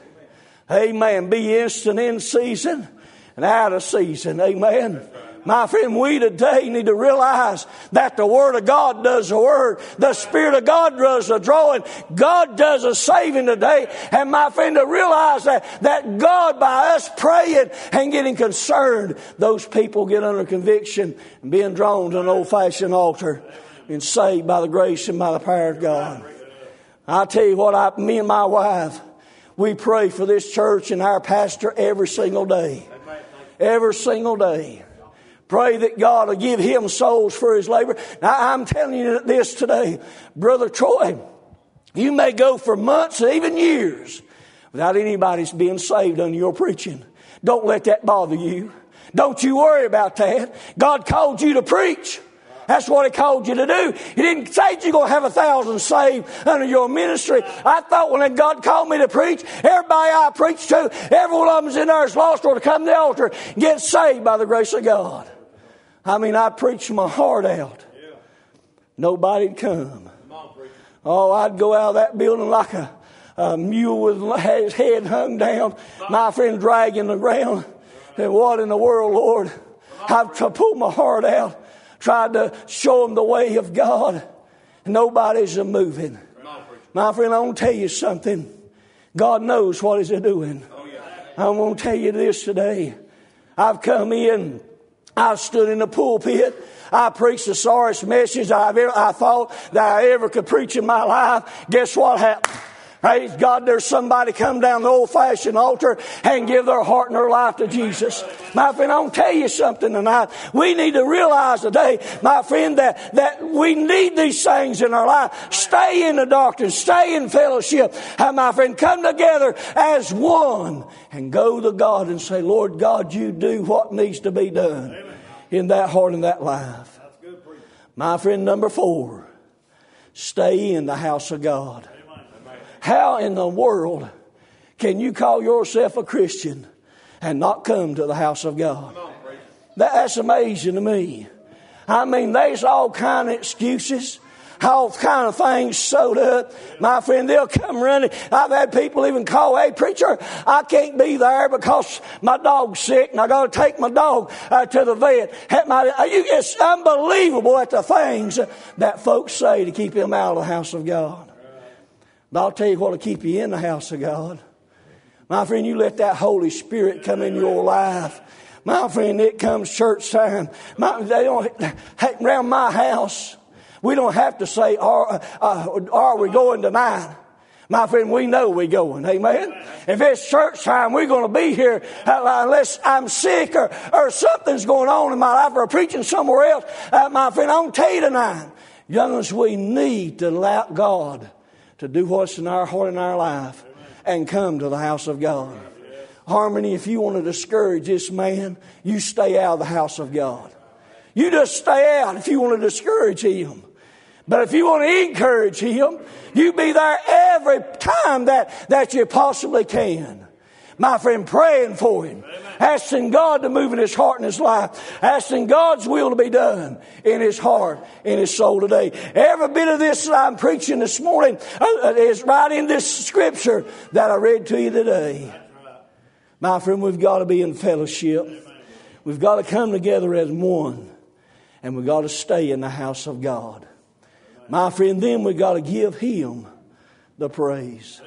Amen. Be instant in season and out of season. Amen. My friend, we today need to realize that the Word of God does the Word. The Spirit of God does the drawing. God does the saving today. And my friend, to realize that, that God, by us praying and getting concerned, those people get under conviction and being drawn to an old-fashioned altar and saved by the grace and by the power of God. I tell you what, I, me and my wife, we pray for this church and our pastor every single day. Every single day. Pray that God will give him souls for his labor. Now, I'm telling you this today. Brother Troy, you may go for months, even years, without anybody's being saved under your preaching. Don't let that bother you. Don't you worry about that. God called you to preach. That's what He called you to do. He didn't say that you're going to have a thousand saved under your ministry. I thought when God called me to preach, everybody I preach to, every one of them's in there is lost or to come to the altar and get saved by the grace of God. I mean, I preached my heart out. Nobody'd come. Oh, I'd go out of that building like a, a mule with his head hung down. My friend dragging the ground. And what in the world, Lord? I've pulled my heart out. Tried to show them the way of God. Nobody's a moving. My friend, I want to tell you something. God knows what He's doing. I want to tell you this today. I've come in. I've stood in the pulpit. I preached the sorriest message I've ever, I thought that I ever could preach in my life. Guess what happened? Praise God, there's somebody come down the old-fashioned altar and give their heart and their life to Jesus. My friend, I want to tell you something tonight. We need to realize today, my friend, that, that we need these things in our life. Stay in the doctrine. Stay in fellowship. And my friend, come together as one and go to God and say, Lord God, you do what needs to be done in that heart and that life. My friend, number four, stay in the house of God. How in the world can you call yourself a Christian and not come to the house of God? That's amazing to me. I mean, there's all kind of excuses, all kind of things sewed up. My friend, they'll come running. I've had people even call, hey, preacher, I can't be there because my dog's sick and I got to take my dog uh, to the vet. It's unbelievable at the things that folks say to keep him out of the house of God. But I'll tell you what will keep you in the house of God. My friend, you let that Holy Spirit come in your life. My friend, it comes church time. My, they don't, around my house, we don't have to say, are, uh, are we going tonight? My friend, we know we're going. Amen. If it's church time, we're going to be here uh, unless I'm sick or, or something's going on in my life or preaching somewhere else. Uh, my friend, I'm going to tell you tonight, young ones, we need to allow God to do what's in our heart and our life and come to the house of God. Harmony, if you want to discourage this man, you stay out of the house of God. You just stay out if you want to discourage him. But if you want to encourage him, you be there every time that, that you possibly can. My friend, praying for him. Asking God to move in his heart and his life. Asking God's will to be done in his heart, in his soul today. Every bit of this that I'm preaching this morning is right in this scripture that I read to you today. My friend, we've got to be in fellowship. We've got to come together as one. And we've got to stay in the house of God. My friend, then we've got to give Him the praise.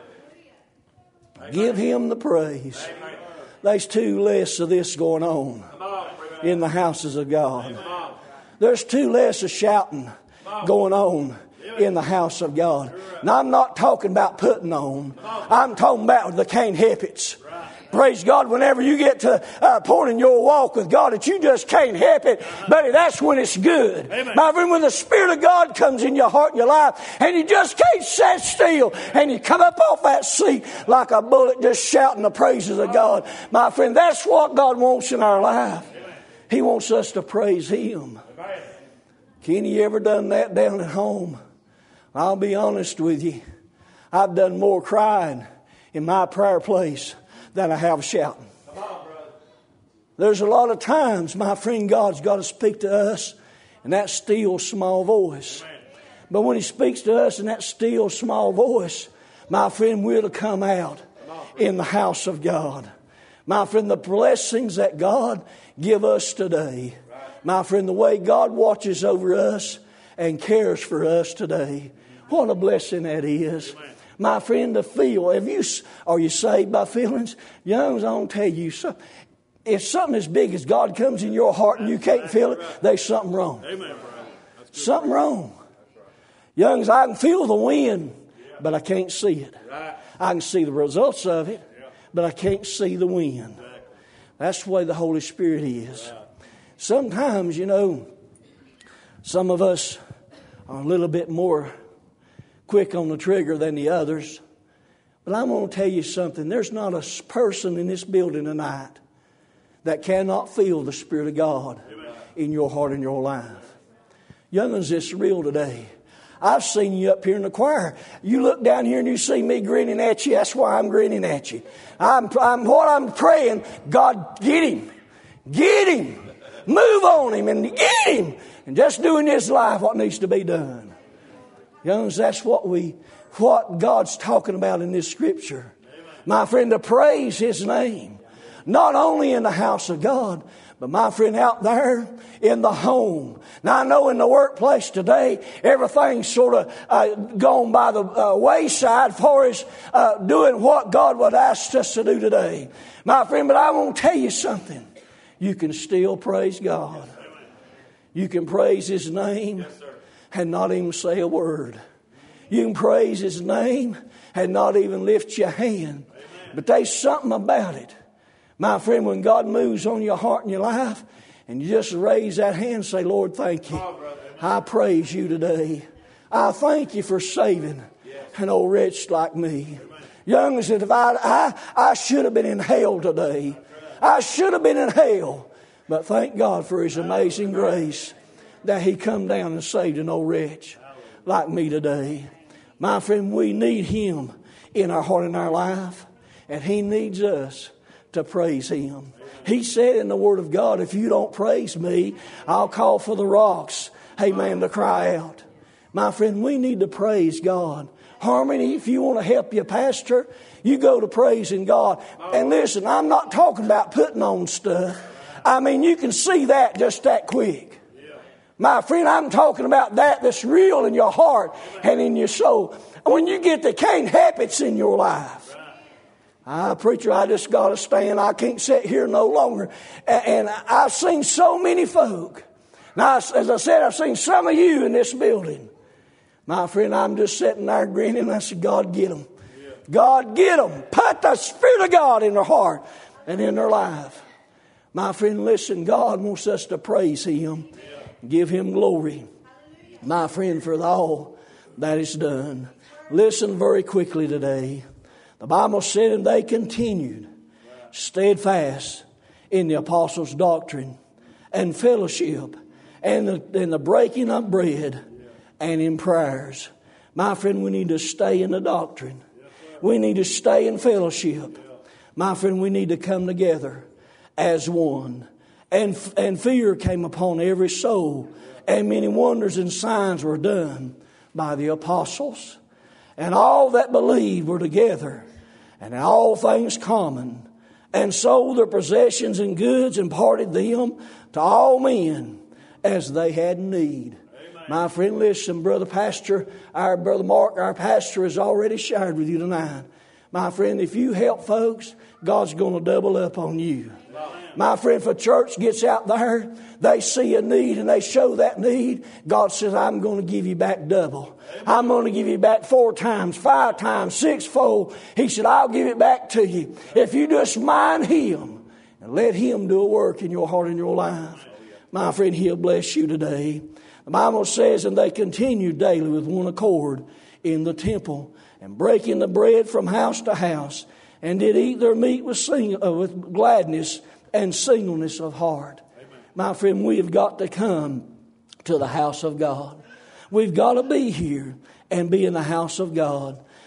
Give Him the praise. There's two less of this going on in the houses of God. There's two less of shouting going on in the house of God. Now, I'm not talking about putting on. I'm talking about the can't help it. Praise God, whenever you get to a point in your walk with God that you just can't help it, buddy, that's when it's good. My friend, when the Spirit of God comes in your heart and your life, and you just can't sit still, and you come up off that seat like a bullet just shouting the praises of God. My friend, that's what God wants in our life. He wants us to praise Him. Kenny, you ever done that down at home? I'll be honest with you. I've done more crying in my prayer place than I have shouting. There's a lot of times, my friend, God's got to speak to us in that still small voice. But when He speaks to us in that still small voice, my friend, we're to come out in the house of God. My friend, the blessings that God give us today. My friend, the way God watches over us and cares for us today. What a blessing that is. My friend, to feel. Have you, are you saved by feelings? Youngs, I don't tell you. So, if something as big as God comes in your heart and you can't feel it, there's something wrong. Something wrong. Youngs, I can feel the wind, but I can't see it. I can see the results of it, but I can't see the wind. That's the way the Holy Spirit is. Sometimes, you know, some of us are a little bit more quick on the trigger than the others. But I'm going to tell you something. There's not a person in this building tonight that cannot feel the Spirit of God in your heart and your life. Young'uns, it's real today. I've seen you up here in the choir. You look down here and you see me grinning at you. That's why I'm grinning at you. I'm, I'm what I'm praying, God, get him. Get him. Move on him and get him. And just do in his life what needs to be done. Young'uns, that's what we, what God's talking about in this scripture. My friend, to praise His name. Not only in the house of God, but my friend, out there in the home. Now I know in the workplace today, everything's sort of uh, gone by the uh, wayside as far as uh, doing what God would ask us to do today. My friend, but I want to tell you something. You can still praise God. You can praise His name and not even say a word. You can praise His name and not even lift your hand. But there's something about it. My friend, when God moves on your heart and your life, and you just raise that hand and say, Lord, thank you. I praise you today. I thank you for saving an old wretch like me. Young said, if I, I, I should have been in hell today. I should have been in hell. But thank God for His amazing grace that He come down and saved an old wretch like me today. My friend, we need Him in our heart and our life. And He needs us to praise Him. He said in the Word of God, if you don't praise me, I'll call for the rocks, amen, to cry out. My friend, we need to praise God. Harmony, if you want to help your pastor, you go to praising God. And listen, I'm not talking about putting on stuff. I mean, you can see that just that quick. My friend, I'm talking about that that's real in your heart and in your soul. When you get the cane habits in your life. Ah, preacher, I just got to stand. I can't sit here no longer. And I've seen so many folk. Now, as I said, I've seen some of you in this building. My friend, I'm just sitting there grinning. I said, God, get them. God, get them. Put the Spirit of God in their heart and in their life. My friend, listen, God wants us to praise Him. Give Him glory. My friend, for all that is done. Listen very quickly today. The Bible said, and they continued steadfast in the apostles' doctrine and fellowship and the, and the breaking of bread and in prayers. My friend, we need to stay in the doctrine. We need to stay in fellowship. My friend, we need to come together as one. And, and fear came upon every soul, and many wonders and signs were done by the apostles. And all that believed were together, and all things common, and sold their possessions and goods, and parted them to all men as they had need. Amen. My friend, listen, brother pastor, our brother Mark, our pastor, has already shared with you tonight. My friend, if you help folks, God's going to double up on you. My friend, if a church gets out there, they see a need and they show that need, God says, I'm going to give you back double. I'm going to give you back four times, five times, sixfold. He said, I'll give it back to you. If you just mind Him and let Him do a work in your heart and your life. My friend, He'll bless you today. The Bible says, and they continued daily with one accord in the temple and breaking the bread from house to house, and did eat their meat with, sing, uh, with gladness and singleness of heart. Amen. My friend, we have got to come to the house of God. We've got to be here and be in the house of God.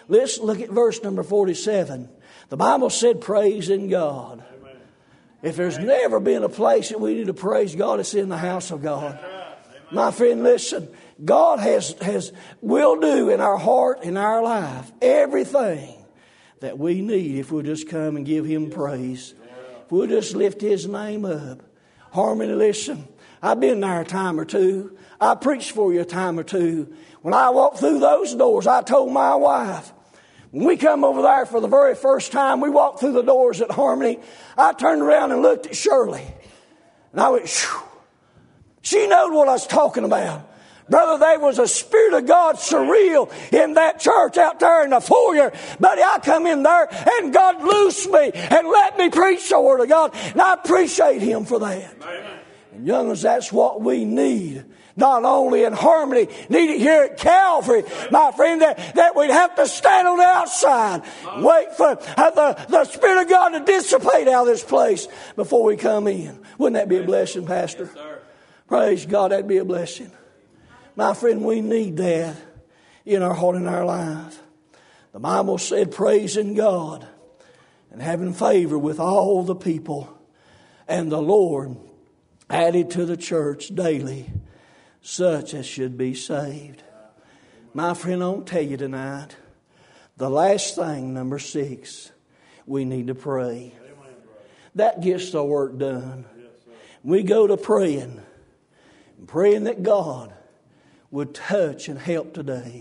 Let's look at verse number forty-seven. The Bible said, praising God. Amen. If there's Amen. Never been a place that we need to praise God, it's in the house of God. Amen. My friend, listen. God has, has will do in our heart, in our life, everything that we need if we'll just come and give Him praise. If we'll just lift His name up. Harmony, listen. I've been there a time or two. I preached for you a time or two. When I walked through those doors, I told my wife, when we come over there for the very first time, we walked through the doors at Harmony. I turned around and looked at Shirley. And I went, shoo. She knew what I was talking about. Brother, there was a Spirit of God surreal in that church out there in the foyer. Buddy, I come in there and God loosed me and let me preach the Word of God. And I appreciate Him for that. Amen. And young ones, that's what we need. Not only in Harmony, need it here at Calvary, my friend, that, that we'd have to stand on the outside, wait for the, the Spirit of God to dissipate out of this place before we come in. Wouldn't that be a blessing, Pastor? Yes, sir. Praise God, that'd be a blessing. My friend, we need that in our heart and our life. The Bible said, praising God and having favor with all the people, and the Lord added to the church daily such as should be saved. My friend, I want to tell you tonight, the last thing, number six, we need to pray. That gets the work done. We go to praying, praying that God would touch and help today.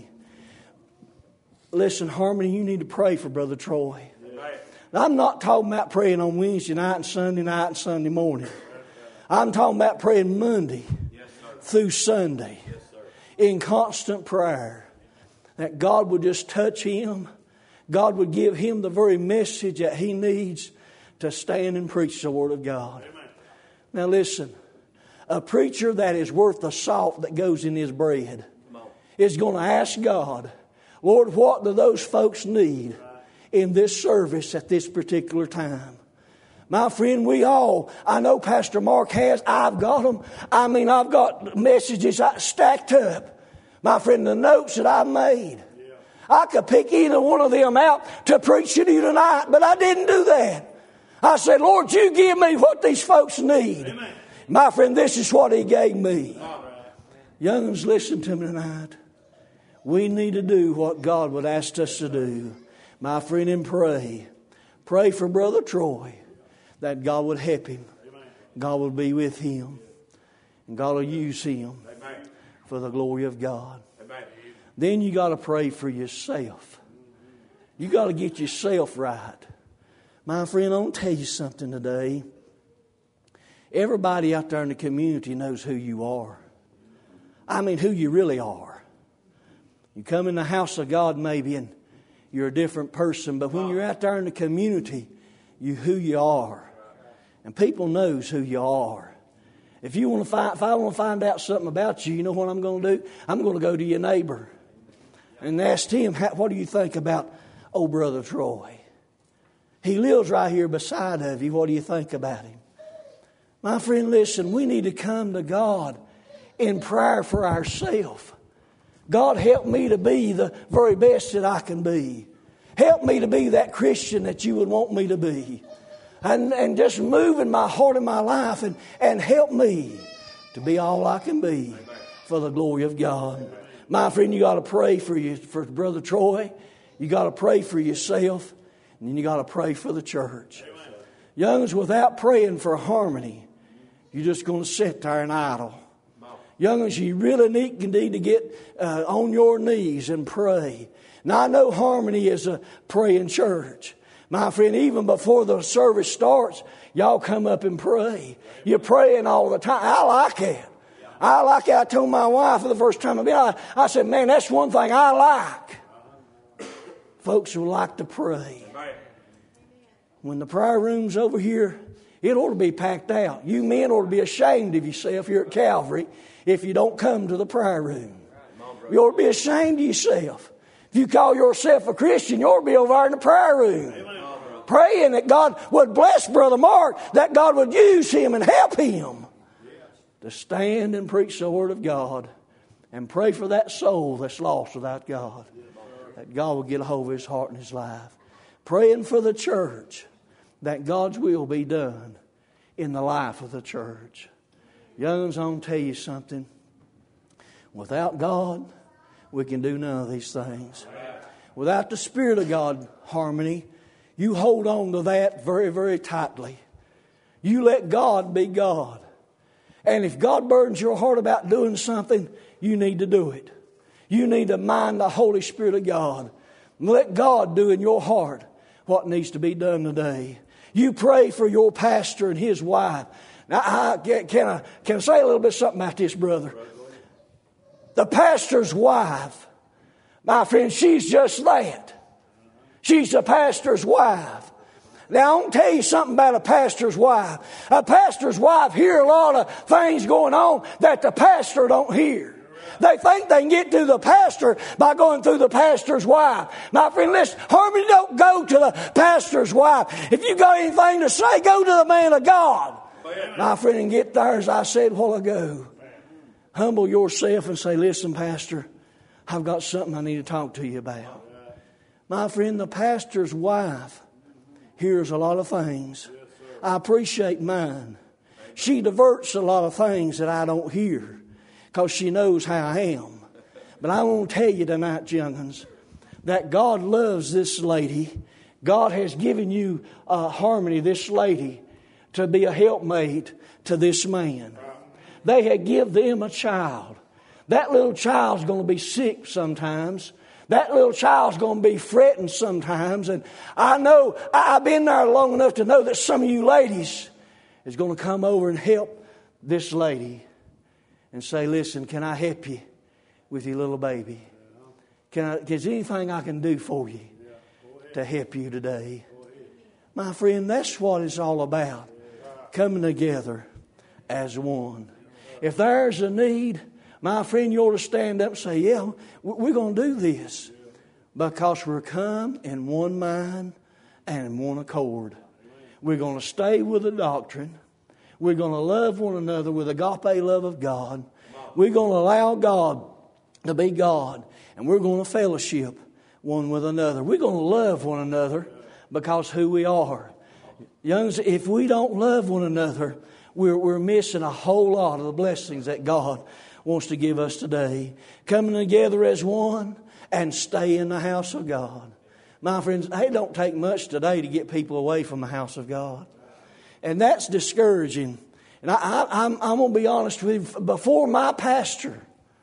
Listen, Harmony, you need to pray for Brother Troy. Now, I'm not talking about praying on Wednesday night and Sunday night and Sunday morning. I'm talking about praying Monday through Sunday in constant prayer. That God would just touch him. God would give him the very message that he needs to stand and preach the Word of God. Now listen. A preacher that is worth the salt that goes in his bread is going to ask God, Lord, what do those folks need in this service at this particular time? My friend, we all, I know Pastor Mark has, I've got them. I mean, I've got messages stacked up. My friend, the notes that I've made. I could pick either one of them out to preach to you tonight, but I didn't do that. I said, Lord, you give me what these folks need. Amen. My friend, this is what He gave me. Right. Young ones, listen to me tonight. We need to do what God would ask us to do. My friend, and pray. Pray for Brother Troy that God would help him. Amen. God will be with him. And God will use him. Amen. For the glory of God. Amen. Then you got to pray for yourself. You got to get yourself right. My friend, I want to tell you something today. Everybody out there in the community knows who you are. I mean, who you really are. You come in the house of God maybe and you're a different person. But when you're out there in the community, you who you are. And people knows who you are. If you want to find, if I want to find out something about you, you know what I'm going to do? I'm going to go to your neighbor and ask him, what do you think about old Brother Troy? He lives right here beside of you. What do you think about him? My friend, listen, we need to come to God in prayer for ourselves. God, help me to be the very best that I can be. Help me to be that Christian that you would want me to be. And, and just move in my heart and my life and, and help me to be all I can be for the glory of God. My friend, you got to pray for you, for Brother Troy. You got to pray for yourself. And then you got to pray for the church. Young's, without praying for Harmony, you're just going to sit there and idle. Young's, you really need, need to get uh, on your knees and pray. Now, I know Harmony is a praying church. My friend, even before the service starts, y'all come up and pray. You're praying all the time. I like it. I like it. I told my wife for the first time I've been, I, I said, man, that's one thing I like. Folks who like to pray. When the prayer room's over here, it ought to be packed out. You men ought to be ashamed of yourself here at Calvary if you don't come to the prayer room. You ought to be ashamed of yourself. If you call yourself a Christian, you ought to be over there in the prayer room. Amen. Praying that God would bless Brother Mark, that God would use him and help him to stand and preach the Word of God and pray for that soul that's lost without God. that God will get a hold of his heart and his life. Praying for the church, that God's will be done in the life of the church. Young'uns, I'm going to tell you something. Without God, we can do none of these things. Without the Spirit of God, Harmony, you hold on to that very, very tightly. You let God be God. And if God burdens your heart about doing something, you need to do it. You need to mind the Holy Spirit of God. Let God do in your heart what needs to be done today. You pray for your pastor and his wife. Now, I, can, I, can I say a little bit something about this, brother? The pastor's wife, my friend, she's just that. She's the pastor's wife. Now, I'm going to tell you something about a pastor's wife. A pastor's wife hear a lot of things going on that the pastor don't hear. They think they can get to the pastor by going through the pastor's wife. My friend, listen, Harmony, don't go to the pastor's wife. If you got anything to say, go to the man of God. My friend, and get there, as I said a while ago. Humble yourself and say, listen, Pastor, I've got something I need to talk to you about. My friend, the pastor's wife hears a lot of things. I appreciate mine. She diverts a lot of things that I don't hear because she knows how I am. But I want to tell you tonight, young'uns, that God loves this lady. God has given you uh, Harmony, this lady, to be a helpmate to this man. They had give them a child. That little child's going to be sick sometimes. That little child's going to be fretting sometimes. And I know, I've been there long enough to know that some of you ladies is going to come over and help this lady and say, listen, can I help you with your little baby? Can I, is there anything I can do for you to help you today? My friend, that's what it's all about. Coming together as one. If there's a need, my friend, you ought to stand up and say, yeah, we're going to do this. Because we're come in one mind and in one accord. We're going to stay with the doctrine. We're going to love one another with agape love of God. We're going to allow God to be God. And we're going to fellowship one with another. We're going to love one another because who we are. Young's, if we don't love one another, we're, we're missing a whole lot of the blessings that God wants to give us today. Coming together as one and stay in the house of God. My friends, it don't take much today to get people away from the house of God. And that's discouraging. And I, I, I'm, I'm going to be honest with you. Before my pastor,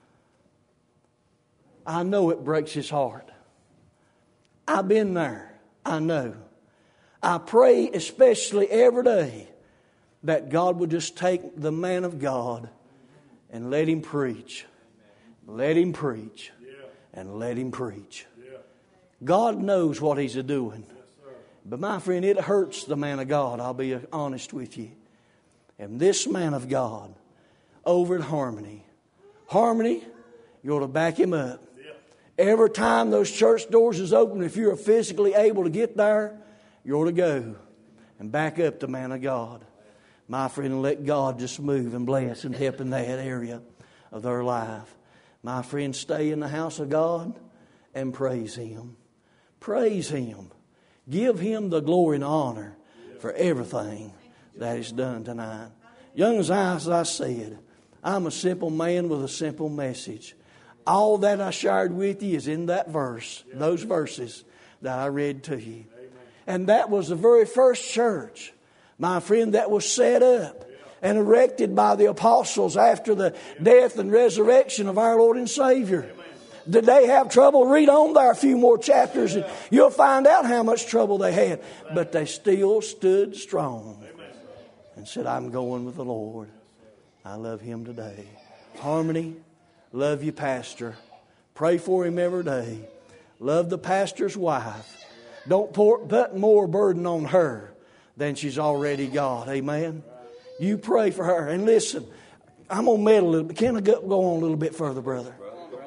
I know it breaks his heart. I've been there. I know. I pray especially every day that God would just take the man of God and let him preach. Let him preach. And let him preach. God knows what he's doing. But my friend, it hurts the man of God. I'll be honest with you. And this man of God over at Harmony. Harmony, you ought to back him up. Every time those church doors is open, if you're physically able to get there, you ought to go and back up the man of God. My friend, let God just move and bless and help in that area of their life. My friend, stay in the house of God and praise Him. Praise Him. Give Him the glory and honor for everything that is done tonight. Young as I, as I said, I'm a simple man with a simple message. All that I shared with you is in that verse, those verses that I read to you. And that was the very first church, my friend, that was set up and erected by the apostles after the death and resurrection of our Lord and Savior. Did they have trouble? Read on there a few more chapters and you'll find out how much trouble they had. But they still stood strong and said, I'm going with the Lord. I love Him today. Harmony, love you, Pastor. Pray for him every day. Love the pastor's wife. Don't put more burden on her than she's already got. Amen. You pray for her. And listen, I'm going to meddle a little bit. Can I go on a little bit further, brother?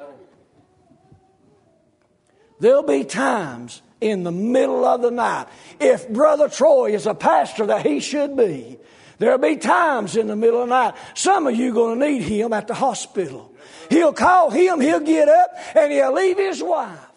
There'll be times in the middle of the night, if Brother Troy is a pastor that he should be, there'll be times in the middle of the night, some of you are going to need him at the hospital. He'll call him, he'll get up, and he'll leave his wife.